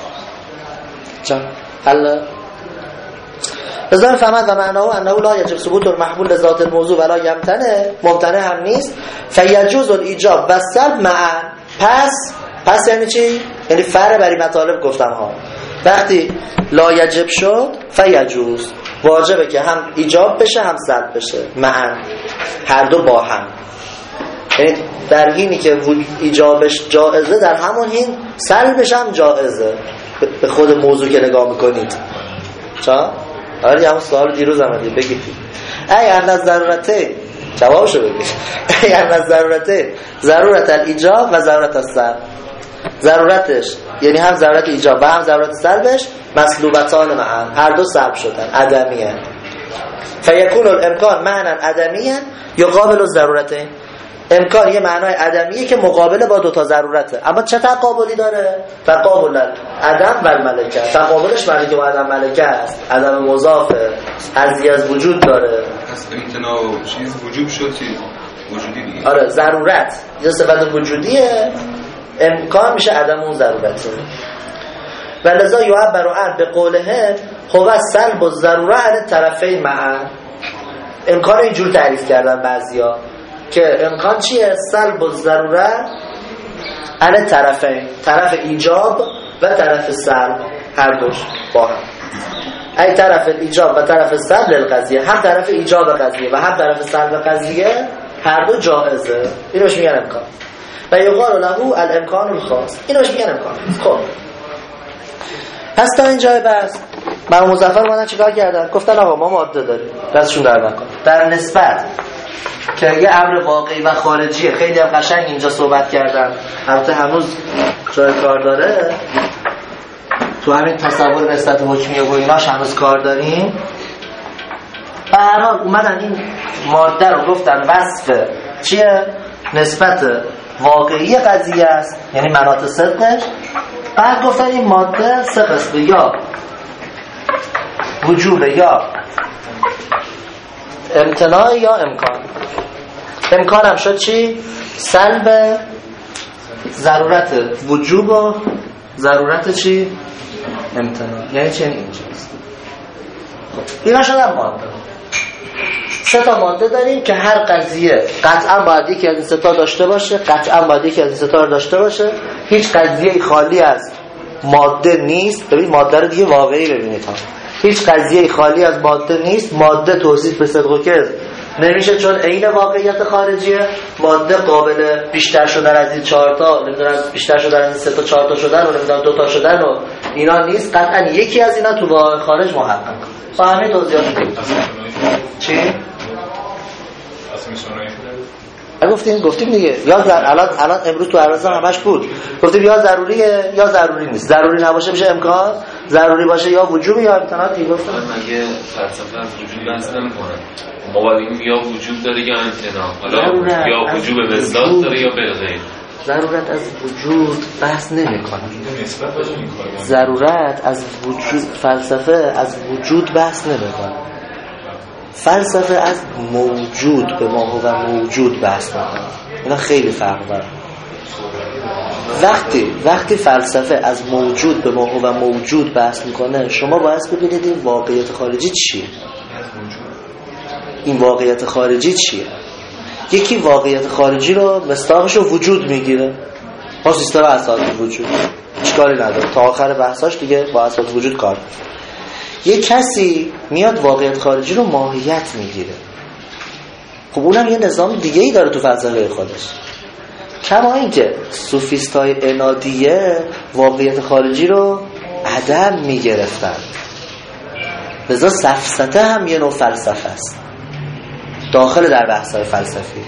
چون حل لذا فهمت و معناه انه لا یجب ثبوت المحمول لذات الموضوع ولا یمتنع، ممتنع هم نیست. فیجوز الایجاب و السلب معا. پس یعنی چی؟ یعنی فرع بری مطالب گفتم ها. وقتی لا یجب شد فیجوز، واجبه که هم ایجاب بشه هم سلب بشه معا، هر دو با هم. یعنی در حینی که ایجابش جائزه در همون حین سلبش هم جائزه به خود موضوع که نگاه میکنید. چا؟ آره همون سوال دیروز هم دید بگید ای ان الضرورته، جوابشو بگید. ای ان الضرورته ضرورت الایجاب و ضرورت السلب. ضرورتش یعنی هم ضرورت ایجاب و هم ضرورت سلبش مسلوبتان معا، هر دو سلب شدن، عدمیه. فیکون الامکان معنا عدمیه یقابل الضرورتین. امکان یه معنای عدمیه که مقابله با دوتا ضرورته. اما چه تقابلی داره؟ تقابل عدم و الملکه. تقابلش ملکه و عدم ملکه است، عدم مضافه، ارضی از وجود داره.
امتناع چیز وجوب شد چیز وجودی دیگه.
آره ضرورت یه صفت وجودیه، امکان میشه عدم اون ضرورته. و لذا یعبر عن به قوله هو سلب الضروره عن طرفین معا. امکان اینجور تعریف کردن بعضیا که امکان چیه؟ سلب الضروره عن طرفین، طرف ایجاب و طرف سلب هر دوش با هم. ای طرف ایجاب و طرف سلب للقضیه، هم طرف ایجاب قضیه و هم طرف سلب قضیه هر دو جائزه. اینوش میگن امکان. و یقال له الامکان الخاص، اینوش میگن امکان. خب پس تا اینجای بس من مظفر اومدن چیکار کردن؟ گفتن آقا ما ماده داریم، دستشون در نکن. در نسبت که یه امر واقعی و خارجیه، خیلی هم قشنگ اینجا صحبت کردن. البته هنوز جای کار داره، تو همین تصور نسبت حکمیه و ایناش هنوز کار داریم. به هر حال اومدن این ماده رو گفتن وصف چیه؟ نسبت واقعی قضیه است، یعنی مناط صدقش. بعد گفتن این ماده سه قسمه، یا وجوب یا امتناع یا امکان. امکان هم شد چی؟ سلب ضرورت وجوب و ضرورت چی؟ امتناع. یعنی چی؟ اینجاست. اینا شدن ماده. سه تا ماده داریم که هر قضیه قطعا باید یکی از این سه تا داشته باشه، قطعا باید یکی از این سه تا رو داشته باشه. هیچ قضیه خالی از ماده نیست. ببین ماده رو دیگه واقعی ببینید ها. هیچ قضیه خالی از ماده نیست. ماده توصیف به صدق و کذب نمیشه چون عین واقعیت خارجیه. ماده قابل بیشتر شدن از این 4 تا، نمیدونم بیشتر شدن از این 3 تا 4 تا شدن و نمیدونم 2 تا شدن و اینا نیست. قطعا یکی از اینا تو واقع خارج محقق. با همه توضیحات میدیم. چی؟ گفتیم دیگه. یا الان امروز تو عرضم همش بود. گفتیم یا ضروریه یا ضروری نیست. ضروری نباشه میشه امکان، ضروری باشه یا وجوب یا امکانات. گفتم
مگه فلسفه از وجود بحث نمی‌کنه. ما باید یا وجود داره یا امتناع. حالا یا وجوب به ذات داره یا به غیر.
ضرورت از وجود بحث نمی‌کنه. ضرورت از وجود، فلسفه از وجود بحث نمی‌کنه. فلسفه از موجود به ما و موجود بحث می‌کنه. اینا خیلی فرق داره. وقتی فلسفه از موجود به ما و موجود بحث می‌کنه، شما باید ببینید این واقعیت خارجی چیه. این واقعیت خارجی چیه؟ یکی واقعیت خارجی رو مصداقش رو وجود میگیره با سیستم اساس وجود، اشکالی نداره، تا آخر بحثاش دیگه با اساس وجود کار. یک کسی میاد واقعیت خارجی رو ماهیت میگیره. خب اونم یه نظام دیگه ای داره تو فلسفه خودش. کما اینکه سوفیستای عنادیه واقعیت خارجی رو عدم میگرفتن. لذا سفسطه هم یه نوع فلسفه است داخل در بحث‌های فلسفی.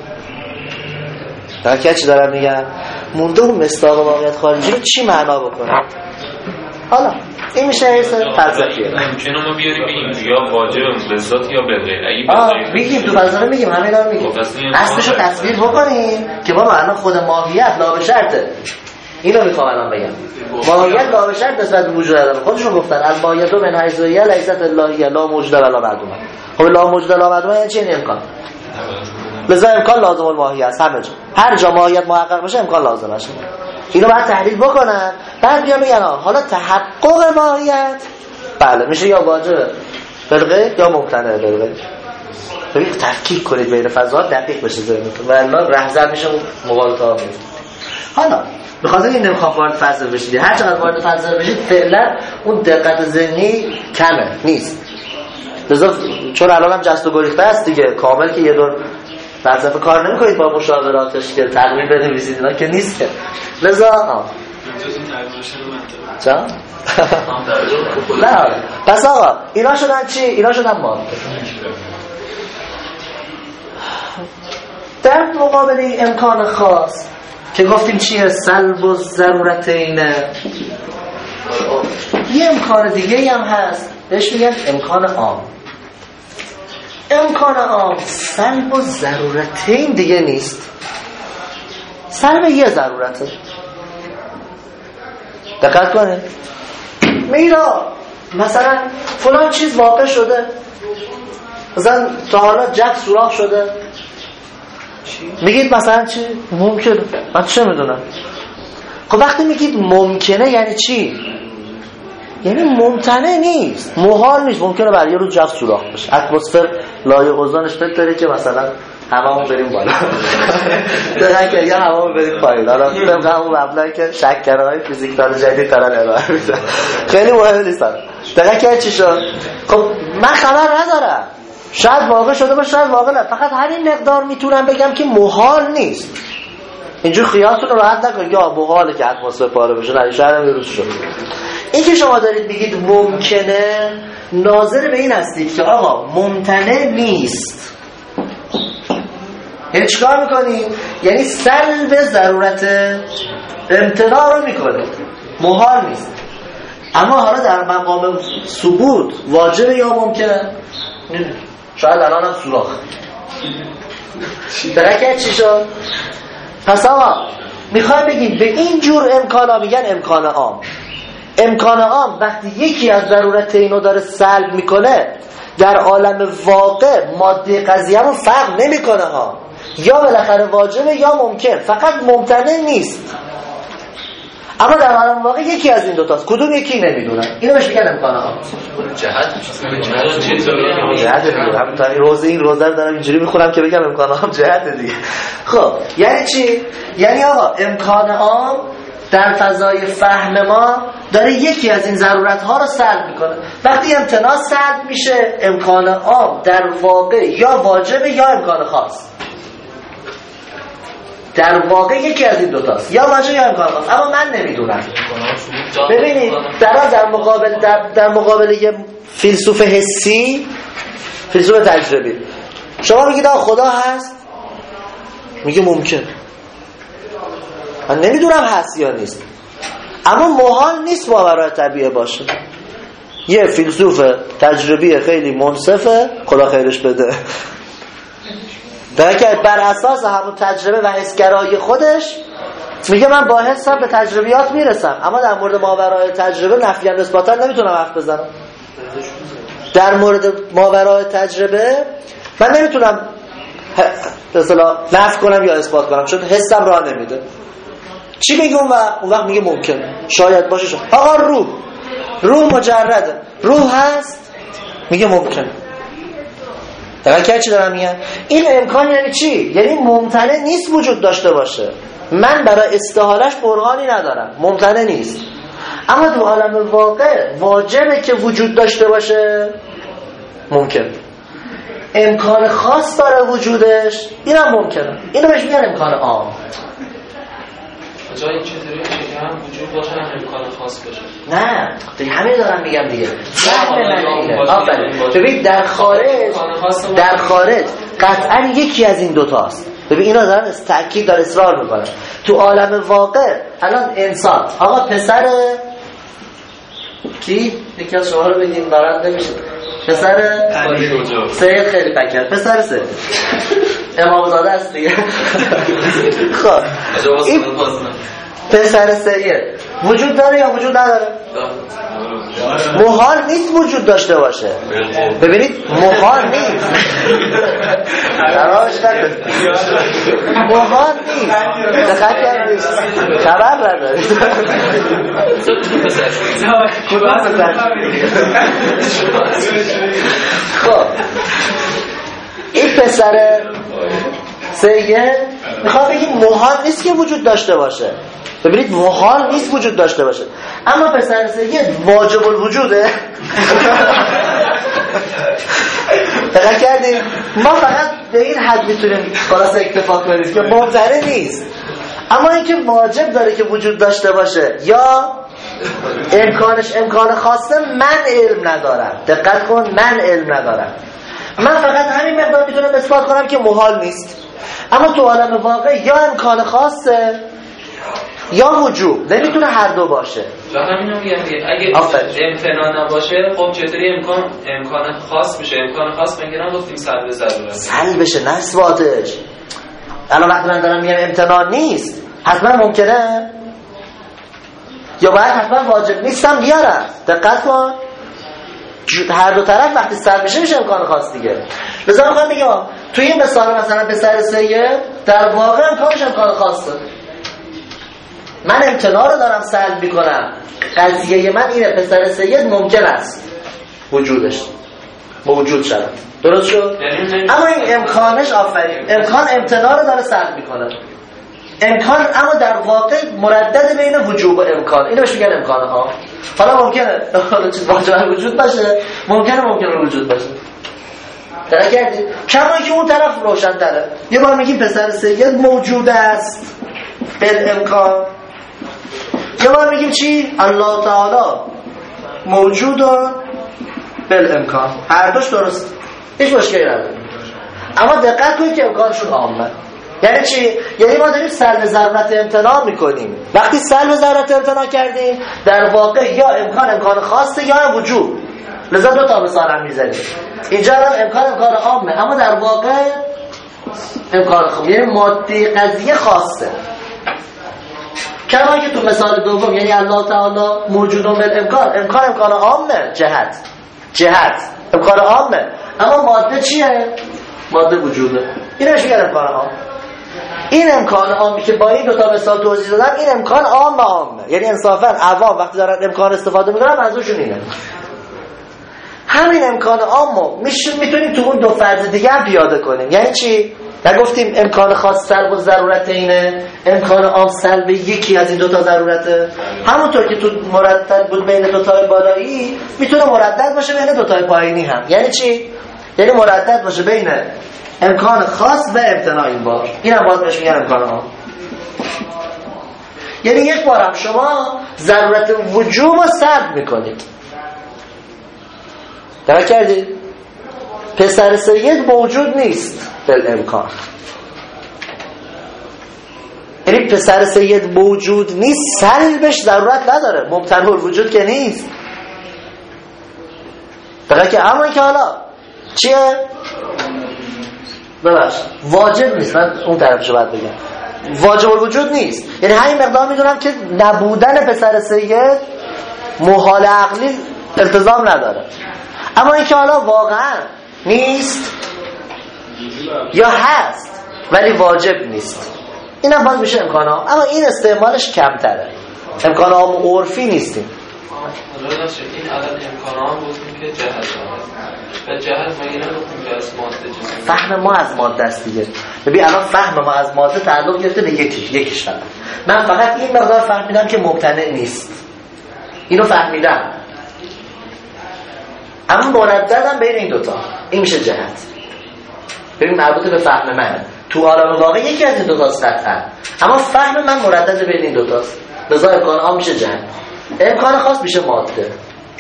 درکه چی دارم میگم؟ مونده اون مصداق واقعیت خارجی رو چی معنا بکنه. حالا این میشه حیث فلسفیه.
ممکنه ما بیاریم بگیم یا واجب به ذات یا به غیر.
بگیم تو فلسفه میگیم، همه اینا رو میگیم. اصلشو تصویر بکنیم که بابا الان خود ماهیت لا به شرطه. اینو میخوام الان بگم. ماهیت لا به شرط نسبت به وجود داره. خودشون گفتن الماهیت من حیث هی لیست اللهیه لا موجود ولا معدوم. خب لا موجود ولا معدوم یعنی چی؟ امکان. لذا امکان لازم الماهیت است همه جا. هر جا ماهیت محقق باشه امکان لازم باشه. اینو باید تحلیل بکنن. بعد بیان میگن حالا تحقق ماهیت بله میشه یا واجب بالغیب یا ممتنع بالغیب. ببین تفکیک کنید بین فضاها دقیق بشه ذهنتون والله رهزن میشه مغالطه‌ها میفته. حالا بخاطر این نمیخوام وارد فلسفه بشید. هر چقدر وارد فلسفه بشید فعلا اون دقت ذهنی کمه نیست. لذا چون الان هم جست و گریخته است دیگه کامل که یه دور فلسفه کار نمی‌کنید با مشاوراتش که تقویم بنویسید اینا که نیست که. لذا چا؟ نه پس آقا اینا شدن چی؟ اینا شدن ماده. در مقابل این امکان خاص که گفتیم چیه؟ سلب و ضرورتینه. یه امکان دیگه هم هست بهش میگن امکان عام. امکان عام سلب و ضرورتین دیگه نیست. سلب یه ضرورته. دقت کنه میرا مثلا فلان چیز واقع شده، مثلا تا حالا جک سوراخ شده، میگید مثلا چی؟ ممکنه. من چه میدونم؟ خب وقتی میگید ممکنه یعنی چی؟ یعنی ممتنع نیست، محال نیست. ممکنه برای یه روز جک سوراخ بشه، اتمسفر لایه اوزونش بهتره که مثلا هممون بریم بالا دقیقا که یا هممون بریم پایین. حالا طبق همون مبنایی که شکرهای فیزیکدان جدید دارن ارائه میدن خیلی مهم نیست. دقیقا که چی شد؟ خب من خبر ندارم، شاید واقع شده باشه شاید واقع نه، فقط همین مقدار میتونم بگم که محال نیست. اینجور خیالتون رو راحت نکنید یا محاله که اتمسفر پاره بشه، نه شاید هم روز شد. این که شما دارید بگید ممکنه ناظر به این هستید که آقا ممتنع نیست. یعنی چیکار میکنید؟ یعنی سلب ضرورت امتناع رو میکنید، محال نیست. اما حالا در مقام ثبوت واجب یا ممکنه؟ شاید الان هم سوراخ درکت چی شد؟ پس آقا میخوایم بگیم به این جور امکان ها میگن امکان عام. امکان عام وقتی یکی از ضرورت اینو داره سلب میکنه در عالم واقع ماده قضیه رو فرق نمیکنه ها، یا بالاخره واجبه یا ممکن، فقط ممتنع نیست. اما در عالم واقع یکی از این دوتاست، کدوم یکی نمیدونن. اینو بهش میگن امکان عام. جهت دیگه همونطوری این روزه رو دارم اینجوری میخونم که بگم امکان عام جهت دیگه. خب یعنی چی؟ یعنی آقا امکان عام در فضای فهم ما داره یکی از این ضرورت ها رو سلب میکنه. وقتی امتناع سلب میشه، امکان عام در واقع یا واجبه یا امکان خاص. در واقع یکی از این دوتاست، یا واجب یا امکان خاص، اما من نمیدونم. ببینید در مقابل یه فیلسوف حسی، فیلسوف تجربی، شما میگید خدا هست، میگه ممکن، من نمیدونم هست یا نیست، اما محال نیست ماورای طبیعه باشه. یه فیلسوف تجربی خیلی منصفه، خدا خیرش بده، که بر اساس همون تجربه و حسگرایی خودش میگه من با حسم به تجربیات میرسم، اما در مورد ماورای تجربه نفی نسبتا نمیتونم حرف بزنم. در مورد ماورای تجربه من نمیتونم مثلا نفی کنم یا اثبات کنم، چون حسم راه نمیده. چی میگه اون وقت میگه ممکن، شاید باشه، شاید. آقا روح مجرده، روح هست، میگه ممکن. دقیقا چی دارم میگم؟ این امکان یعنی چی؟ یعنی ممتنع نیست وجود داشته باشه، من برای استحالش برهانی ندارم، ممتنع نیست، اما تو عالم واقع واجبه که وجود داشته باشه، ممکن. امکان خاص داره وجودش، اینم ممکنه، اینو بهش میگن امکان عام.
جایی چطوری میشه که هم وجود باشه هم امکان خاص باشه؟
نه دیگه همین دارم میگم دیگه. ببین در خارج قطعا یکی از این دوتاست. ببین اینا دارن تأکید داره، اصرار میکنن. تو عالم واقع الان انسان، آقا پسر کی؟ یکی از شما رو بگیم برنده میشه. پسر سید خیلی پکر، پسر سید امامزاده است دیگه. خب این پسر سید وجود داره یا وجود نداره؟ محال نیست وجود داشته باشه. ببینید محال نیست، محال نیست، دقت کردید خبر ندارید خب این پسر سید میخواد بگیم محال نیست که وجود داشته باشه. ببینید محال نیست وجود داشته باشه، اما پسر سید واجب الوجوده. دقت کردیم؟ ما فقط به این حد میتونیم خلاص اکتفا کنیم که ممتنع نیست، اما اینکه واجب داره که وجود داشته باشه یا امکانش امکان خاصه، من علم ندارم. دقت کن، من علم ندارم، من فقط همین مقدار میتونم اثبات کنم که محال نیست، اما تو عالم واقع یا امکان خاصه یا وجوب، نمیتونه هر دو باشه.
همینو میگم اگه امتناع نباشه، خب چطوری امکان خاص میشه؟ امکان خاص مگه نگفتیم سلب ضرورت؟ سلب
بشه نه اثباتش. الان وقتی من دارم میگم امتناع نیست، حتما ممکنه یا باید حتما واجب نیستم بیارم. دقت کن، هر دو طرف وقتی سلب میشه امکان خاص دیگه. لذا میخوام بگم توی این مثال مثلا پسر سید در واقع امکانش امکان خاصه، من امتناع رو دارم سلب میکنم، قضیه من اینه پسر سید ممکن است وجودش موجود شد، درست شد؟ اما این امکانش، آفرین، امکان امتناع رو داره سلب میکنه، امکان اما در واقع مردد بین وجوب و امکان، اینو بهش میگن امکان ها. حالا ممکنه چیز واجب وجود باشه، ممکنه وجود باشه. درک کردید؟ کما که اون طرف روشن تره. یه بار میگیم پسر سید موجود است بالامکان، یه بار میگیم چی؟ الله تعالی موجود بالامکان. هر دوش درست، هیچ مشکلی نداره، اما دقت کنید که امکانشون عامه. یعنی چی؟ یعنی ما داریم سلب ضرورت امتناع میکنیم. وقتی سلب ضرورت امتناع کردیم، در واقع یا امکان خاصه یا وجوب. لذا دو تا مثال هم میزنیم. اینجا امکان عامه، اما در واقع امکان خاصه، یعنی ماده قضیه خاصه. کما که تو مثال دوم، یعنی الله تعالی موجودون بالامکان، امکان عامه، جهت امکان عامه، اما ماده چیه؟ ماده وجوده. این روش میگن امکان عام. این امکان عامی که با این دو تا مثال توضیح دادم، این امکان عامه، یعنی انصافا عوام وقتی دارن امکان استفاده میکنن منظورشون اینه. همین امکان عامو میتونیم تو اون دو فرض دیگه هم پیاده کنیم. یعنی چی؟ نگفتیم امکان خاص سلب و ضرورت اینه، امکان عام سلب یکی از این دوتا ضرورته. همونطور که تو مردد بود بین دوتای بالایی میتونه مردد باشه بین دوتای پایینی هم. یعنی چی؟ یعنی مردد باشه بین امکان خاص و امتناع این بار. این هم باز بهش میگن امکان عام. یعنی یک بار هم شما ضرورت وجوب رو سلب میکنید. دقیق کردید؟ پسر سید موجود نیست بالامکان. یعنی پسر سید موجود نیست سلبش ضرورت نداره، ممتنع الوجود که نیست. دقیق که اما که حالا چیه؟ ببخشید واجب نیست، من اون طرفشو باید بگم. واجب الوجود نیست، یعنی همین مقدار میدونم که نبودن پسر سید محال عقلی التزام نداره. اما این که حالا واقعا نیست یا هست ولی واجب نیست، این هم باز میشه امکان عام. اما این استعمالش کمتره، امکان عام عرفی نیستیم.
این عدد امکان عام گفتیم که جهت و جهت ما اینا گفتیم که از ماده جسم.
فهم ما از ماده است دیگه. ببین الان فهم ما از ماده تعلق گرفته به یکیش فقط. من فقط این مقدار فهمیدم که ممتنع نیست، اینو فهمیدم. اما مرددم بین این دوتا، این میشه جهت. ببین مربوط به فهم منه. تو عالم واقع یکی از این دوتاست قطعا، اما فهم من مردد بین این دوتاست. لذا امکان عام میشه جهت، امکان خاص میشه ماده.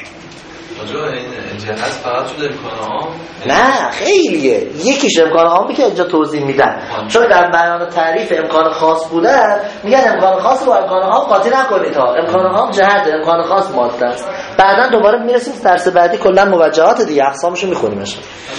این جهت فقط شده امکان عام؟
نه خیلیه. یکیش امکان عامی که اینجا توضیح میدن، چون در بیان تعریف امکان خاص بودن میگن امکان خاص رو امکان عام قاطی نکنید ها، امکان عام جهت، امکان خاص ماده است. بعدا دوباره میرسیم درس بعدی کلا موجهات دیگه اقسامشو میخونیمش.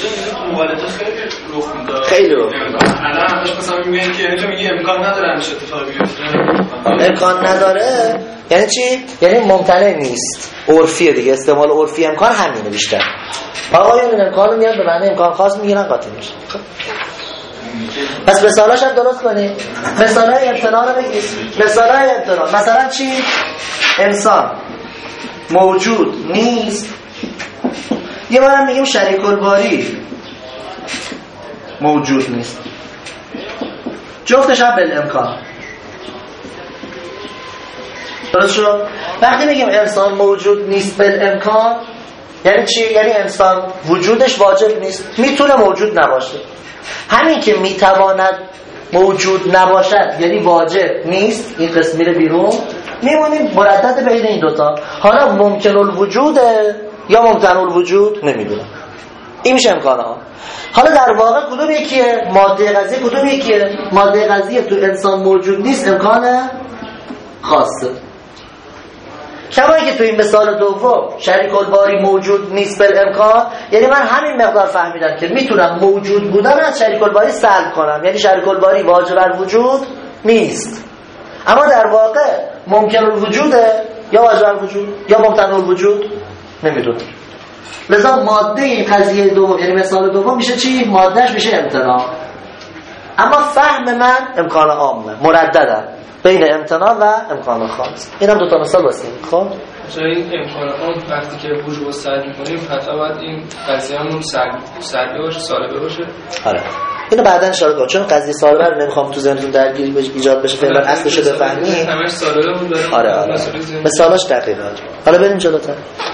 خیلی رخ میده.
الان همش مثلا میگن که تو میگی امکان نداره همش اتفاق بیفته.
امکان نداره یعنی چی؟ یعنی ممتنع نیست. عرفیه دیگه، استعمال عرفی امکان همینه بیشتر. آقایون امکانو میاد به معنی امکان خاص میگیرن قاطی میشه. پس مثالاش هم درست کنید. مثالای امتناع رو بگید. مثالای امتناع مثلا چی؟ انسان موجود نیست. یه بارم میگیم شریک الباری موجود نیست. جفتش هم بالامکان. درست شد؟ وقتی میگیم انسان موجود نیست بالامکان یعنی چی؟ یعنی انسان وجودش واجب نیست، میتونه موجود نباشه. همین که میتواند موجود نباشد یعنی واجب نیست، این قسم میره بیرون، میمونیم مردد بین این دوتا. حالا ممکن الوجوده یا ممتنع الوجود نمیدونم، این میشه امکان عام. حالا در واقع کدوم یکیه؟ ماده قضیه کدوم یکیه؟ ماده قضیه تو انسان موجود نیست، امکان خاصه. کما که تو این مثال دوم شریک الباری موجود نیست بالامکان، یعنی من همین مقدار فهمیدم که میتونم موجود بودن از شریک الباری سلب کنم، یعنی شریک الباری واجب الوجود نیست، اما در واقع ممکن الوجوده یا واجب الوجود یا ممتنع الوجود نمیدونم. لذا ماده این قضیه دوم یعنی مثال دوم میشه چی؟ مادهش میشه امتناع. اما فهم من امکان عامه، مرددم بین امتناع و امکان خاص. این هم دوتا مثال بستیم. خب
جای این امکان عام وقتی که وجوب رو سلب می‌کنیم حتما باید این قضیه همون سلبی باشه، سالبه باشه.
آره اینو بعدا اشاره کنم چون قضیه سالبه رو نمیخوام تو ذهنتون درگیری ایجاد بشه، فعلا اصلش رو بفهمید.
همش سالبه بود داره.
آره مثالاش دقیقه. حالا بریم جلوتر.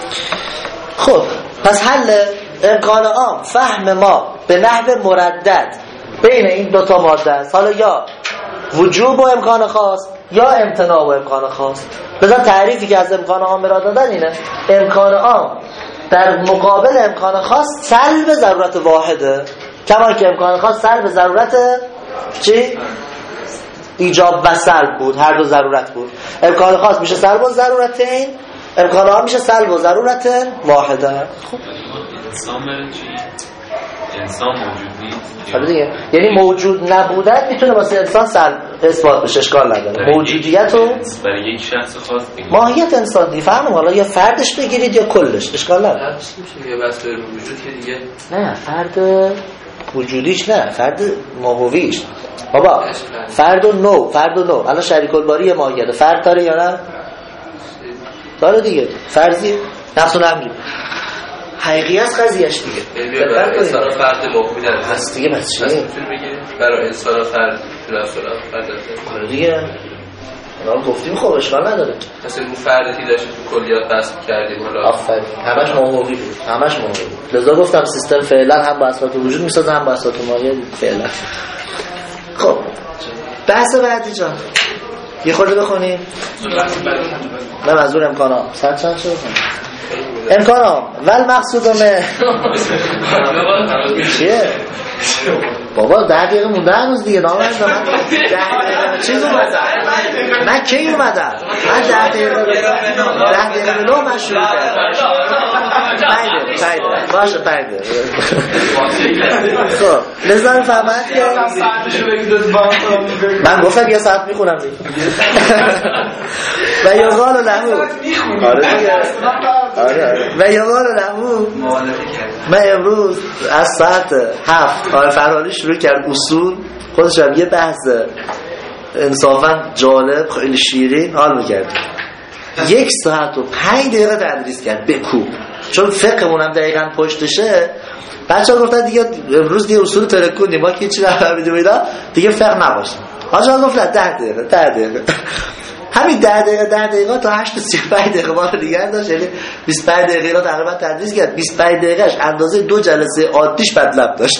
خب پس حل امکان عام فهم ما به نحو مردد بین این دوتا ماده است، حالا یا وجوب و امکان خاص یا امتناع و امکان خاص. بذار تعریفی که از امکان عام را دادن اینه: امکان عام در مقابل امکان خاص سلب ضرورت واحده، کما که امکان خاص سلب ضرورت چی؟ ایجاب و سلب بود، هر دو ضرورت بود. امکان خاص میشه سلب و ضرورتین، امکان عام میشه سلب و ضرورت واحده. خب
انسان برای چی؟ انسان موجود نیست.
حالا دیگه یعنی موجود نبودن میتونه واسه انسان سلب اثبات بشه، اشکال نداره. موجودیت رو
برای یک شخص خاص بگید.
ماهیت انسان دی فهم، حالا یا فردش بگیرید یا کلش، اشکال نداره.
یه بس به وجود که دیگه
نه فرد وجودیش، نه فرد ماهویش. بابا فرد و نوع، فرد و نوع. الان شریک الباری ماهیت فرد داره یا نه؟ داره دیگه. فرضی نفس الامری حقیقی است قضیهش دیگه.
برای انصراف فرد لغوی در
هست دیگه. بس چیه؟
برای انصراف فرد
آره دیگه. ما گفتیم خب اشکال نداره.
مثلا اون فردی داشت تو کلیات بحث کردیم حالا.
آفرین. همش موضوعی بود. همش موضوعی بود. لذا گفتم سیستم فعلا هم با اساسات وجود میسازه هم با اساسات مایه فعلا. خب بحث بعدی جان یه خورده بخونیم. نه منظور امکانا صد چند شد امکانا ول مقصودمه چیه بابا 10 دقیقه مونده هنوز دیگه نامرد من 10 دقیقه چیز اومدم من کی اومدم من 10 دقیقه به 9 من شروع کردم 5 دقیقه باشه 5 دقیقه خب لذا فهمت که من گفتم یه ساعت میخونم دیگه و یقال له آره دیگه و یقال له من امروز از ساعت 7 آقای فرهانی شروع کرد اصول خودش هم یه بحث انصافا جالب خیلی شیرین حال میکرد 1 ساعت و 5 دقیقه تدریس کرد بکوب چون فقهمون هم دقیقا پشتشه. بچه ها گفتن دیگه امروز دیگه اصول ترکوندیم ما که چی نفهمیدیم اینا دیگه فقه نباشه. آجا ها گفتن 10 دقیقه همین 10 دقیقه تا 8:35 دقیقه ما رو نگه داشت. یعنی 25 دقیقه رو تقریبا تدریس کرد. 25 دقیقهش اندازه 2 جلسه عادیش مطلب داشت.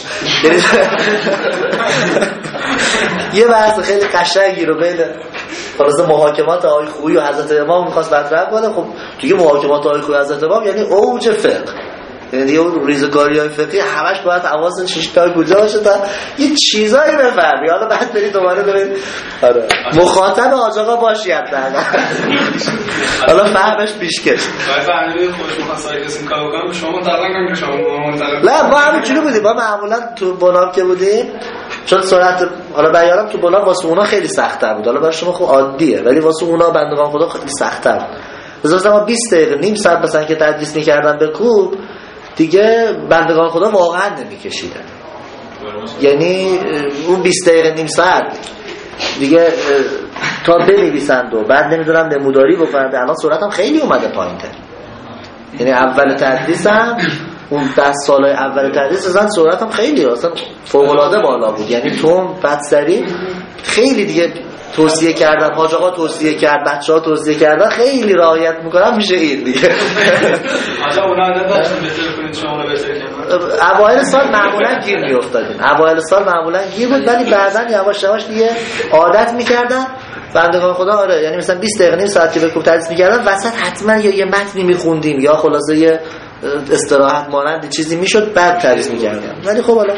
یه بحث خیلی قشنگی رو بین خلاصه محاکمات آقای خویی و حضرت امام می‌خواست مطرح کنه. خب دیگه محاکمات آقای خویی و حضرت امام یعنی اوج فقه، یعنی دیگه اون ریزکاری‌های فقهی همش باید حواس 6 تا کجا باشه تا یه چیزایی بفهمی. حالا بعد برید دوباره برید آره مخاطب آقا باشی حداقل حالا فهمش پیشکش.
فهمیدید خودش می‌خواد کسی کار کنه شما منتظر کنید که شما منتظر.
لا ما همینجوری بودیم. ما معمولا تو بنام که بودیم چون سرعت حالا بیانم تو بنام واسه اونا خیلی سخت‌تر بود. حالا برای شما خب عادیه ولی واسه اونا بندگان خدا خیلی سخت‌تر بود. مثلا ما 20 دقیقه نیم ساعت مثلا که تدریس می‌کردن به کوب دیگه بندگان خدا واقعا نمی‌کشیدن. یعنی اون 20 دقیقه نیم ساعت دیگه تا بنویسند و بعد نمیدونم نموداری بکنند. الان سرعتم خیلی اومده پایین‌تر. یعنی اول تدریسم اون 10 سال اول تدریس اصلا سرعتم خیلی اصلا فوق‌العاده بالا بود. یعنی تو بعد سری خیلی دیگه توصیه کردن، حاج آقا توصیه کرد، بچه‌ها توصیه کردن خیلی رعایت میکنم میشه این دیگه.
حاج آقا اونا داشتن بهتر کنید شما رو بهتر کنید.
اوایل سال معمولا گیر میافتادیم. اوایل سال معمولا گیر بود ولی بعداً یواش یواش دیگه عادت میکردن. بندگان خدا آره یعنی مثلا 20 دقیقه نیم ساعت که به کوب تدریس میکردن وسط حتما یا یه متنی میخوندیم یا خلاصه یه استراحت مانند چیزی میشد بعد تدریس میکردم. ولی خب حالا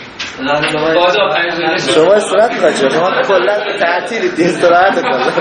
شما استراحت کنید شما کلا تعطیلی استراحت کنید.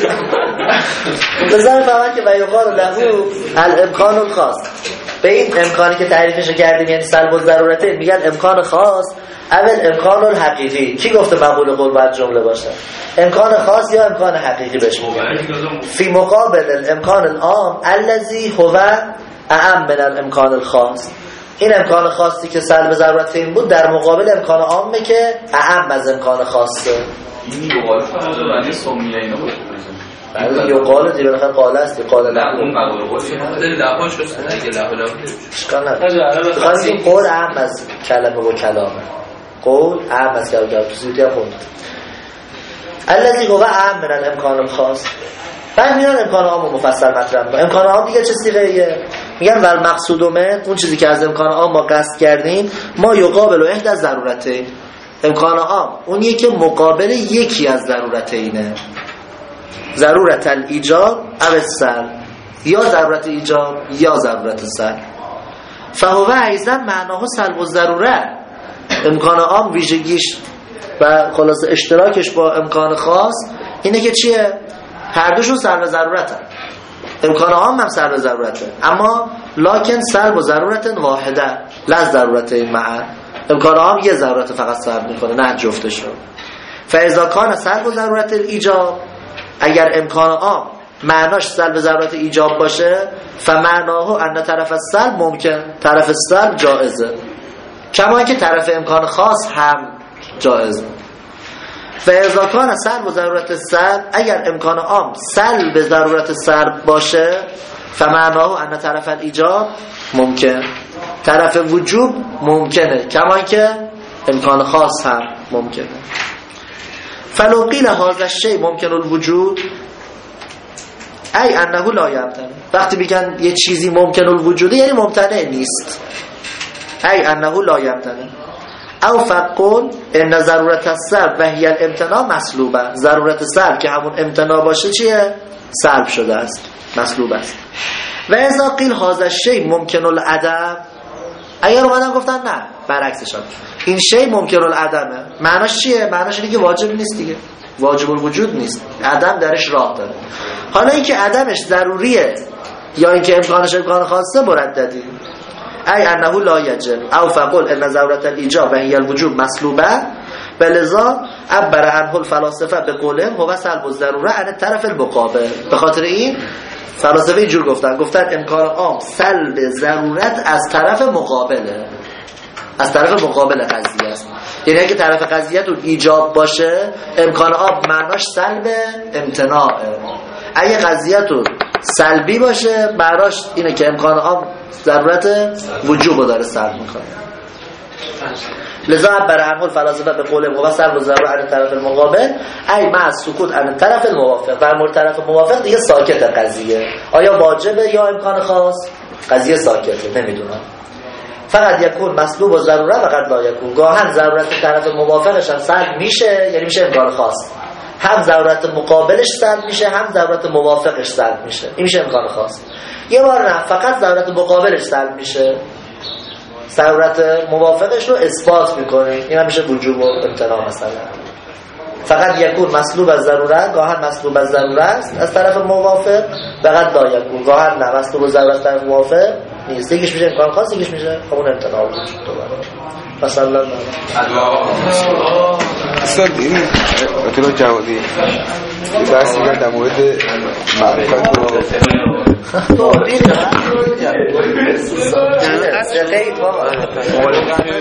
بذار فهمید که بیقال له الامکان الخاص به این امکانی که تعریفش کردیم یعنی سلب الضرورته میگن امکان خاص اول امکان الحقیقی. کی گفته مقبول قول باید جمله باشه؟ امکان خاص یا امکان حقیقی بهش میگن. فی مقابل الامکان العام الذی هو اعم من الامکان الخاص. این امکان خاصی که سلب ضرورت این بود در مقابل امکان عامه که اعم از امکان خاصه.
این یقال فقط معنی سمیه اینا باشه.
بله یقال دیگه بالاخره قاله است قاله نه
اون مقوله قولی داره لهاش بس دیگه لهاش
اشکال نداره. خاصی قول اعم از کلمه و کلامه. قول اعم از کلمه تو سیوتی هم خوند. الذی هو اعم من الامکان الخاص. بعد میان امکان عام مفصل مطرح میکنه. امکان عام دیگه چه صیغه‌ایه؟ میگن ول مقصود من اون چیزی که از امکان عام ما قصد کردیم ما یقابل و احد از ضرورته. امکان عام اونیه که مقابل یکی از ضرورتینه. ضرورت الایجاب او السلب یا ضرورت ایجاب یا ضرورت سلب. فهو ایضا معناه سلب الضروره. امکان عام ویژگیش و خلاص اشتراکش با امکان خاص اینه که چیه؟ هر دوشون سلب ضرورتن. امکان عام هم سلب ضرورته اما لکن سلب ضرورت واحده لا ضرورتین معا. امکان عام یه ضرورت فقط سلب میکنه نه جفتش رو. فاذا کان سلب ضرورت ایجاب اگر امکان عام معناش سلب ضرورت ایجاب باشه فمعناه ان طرف السلب ممکن طرف السلب جائزه کما اینکه طرف امکان خاص هم جائزه. فاذا کان سلب ضرورت السلب اگر امکان عام سلب ضرورت سلب باشه فمعناه ان طرف الایجاب ممکن طرف وجوب ممکنه، کما که امکان خاص هم ممکنه. فلو قیل هذا الشیء ممکن الوجود ای انه لا یمتنع، وقتی بگن یه چیزی ممکن الوجوده یعنی ممتنع نیست، ای انه لا یمتنع. او فقل ان ضرورت السلب و هی الامتناع مسلوبه، ضرورت سلب که همون امتناع باشه چیه؟ سلب شده است، مسلوب است. و اذا قیل هذا الشیء ممکن العدم، اگر اومدن گفتن نه برعکسش این شی ممکن العدمه، معناش چیه؟ معناش اینه که واجب نیست دیگه، واجب الوجود نیست، عدم درش راه داره. حالا اینکه عدمش ضروریه یا اینکه امکانش امکان خاصه مرددی. ای انه لا یجب او فقل ان ضرورت الايجاب و هي الوجوب مسلوبه ولذا عبر عنه الفلاسفه بقولهم هو سلب الضروره عن الطرف المقابل. به خاطر این فلاسفه اینجور گفتن امکان عام سلب ضرورت از طرف مقابله، از طرف مقابل قضیه است. یعنی اگه طرف قضیه تو ایجاب باشه امکان عام معناش سلب امتناعه، اگه قضیه تو سلبی باشه معناش اینه که امکان عام ضرورت وجوب رو داره سلب میکنه. لذا عبر عنه الفلاسفه به قول هو سلب الضروره عن الطرف المقابل ای مع السکوت عن الطرف الموافق، و مر طرف موافق دیگه ساکت قضیه، آیا واجبه یا امکان خاص؟ قضیه ساکته، نمیدونم. فقط یکون مسلوب و ضروره و قد لا یکون، گاهن ضرورت طرف موافقش هم سلب میشه، یعنی میشه امکان خاص، هم ضرورت مقابلش سلب میشه هم ضرورت موافقش سلب میشه، این میشه امکان خاص. یه بار نه فقط ضرورت مقابلش سلب میشه، ضرورت موافقش رو اثبات میکنه، این هم میشه وجوب و امتناع. مثلا فقط یکون مسلوب از ضروره، گاهن مسلوب از ضروره است از طرف موافق، فقط لا یکون، گاهن نه مسلوب از ضروره از طرف موافق نیست، یکیش میشه امکان خاص یکیش میشه همون امتناع وجود دوباره. مثلا
استاد این اطلاع جوادی بحث میگن در مورد معرفت و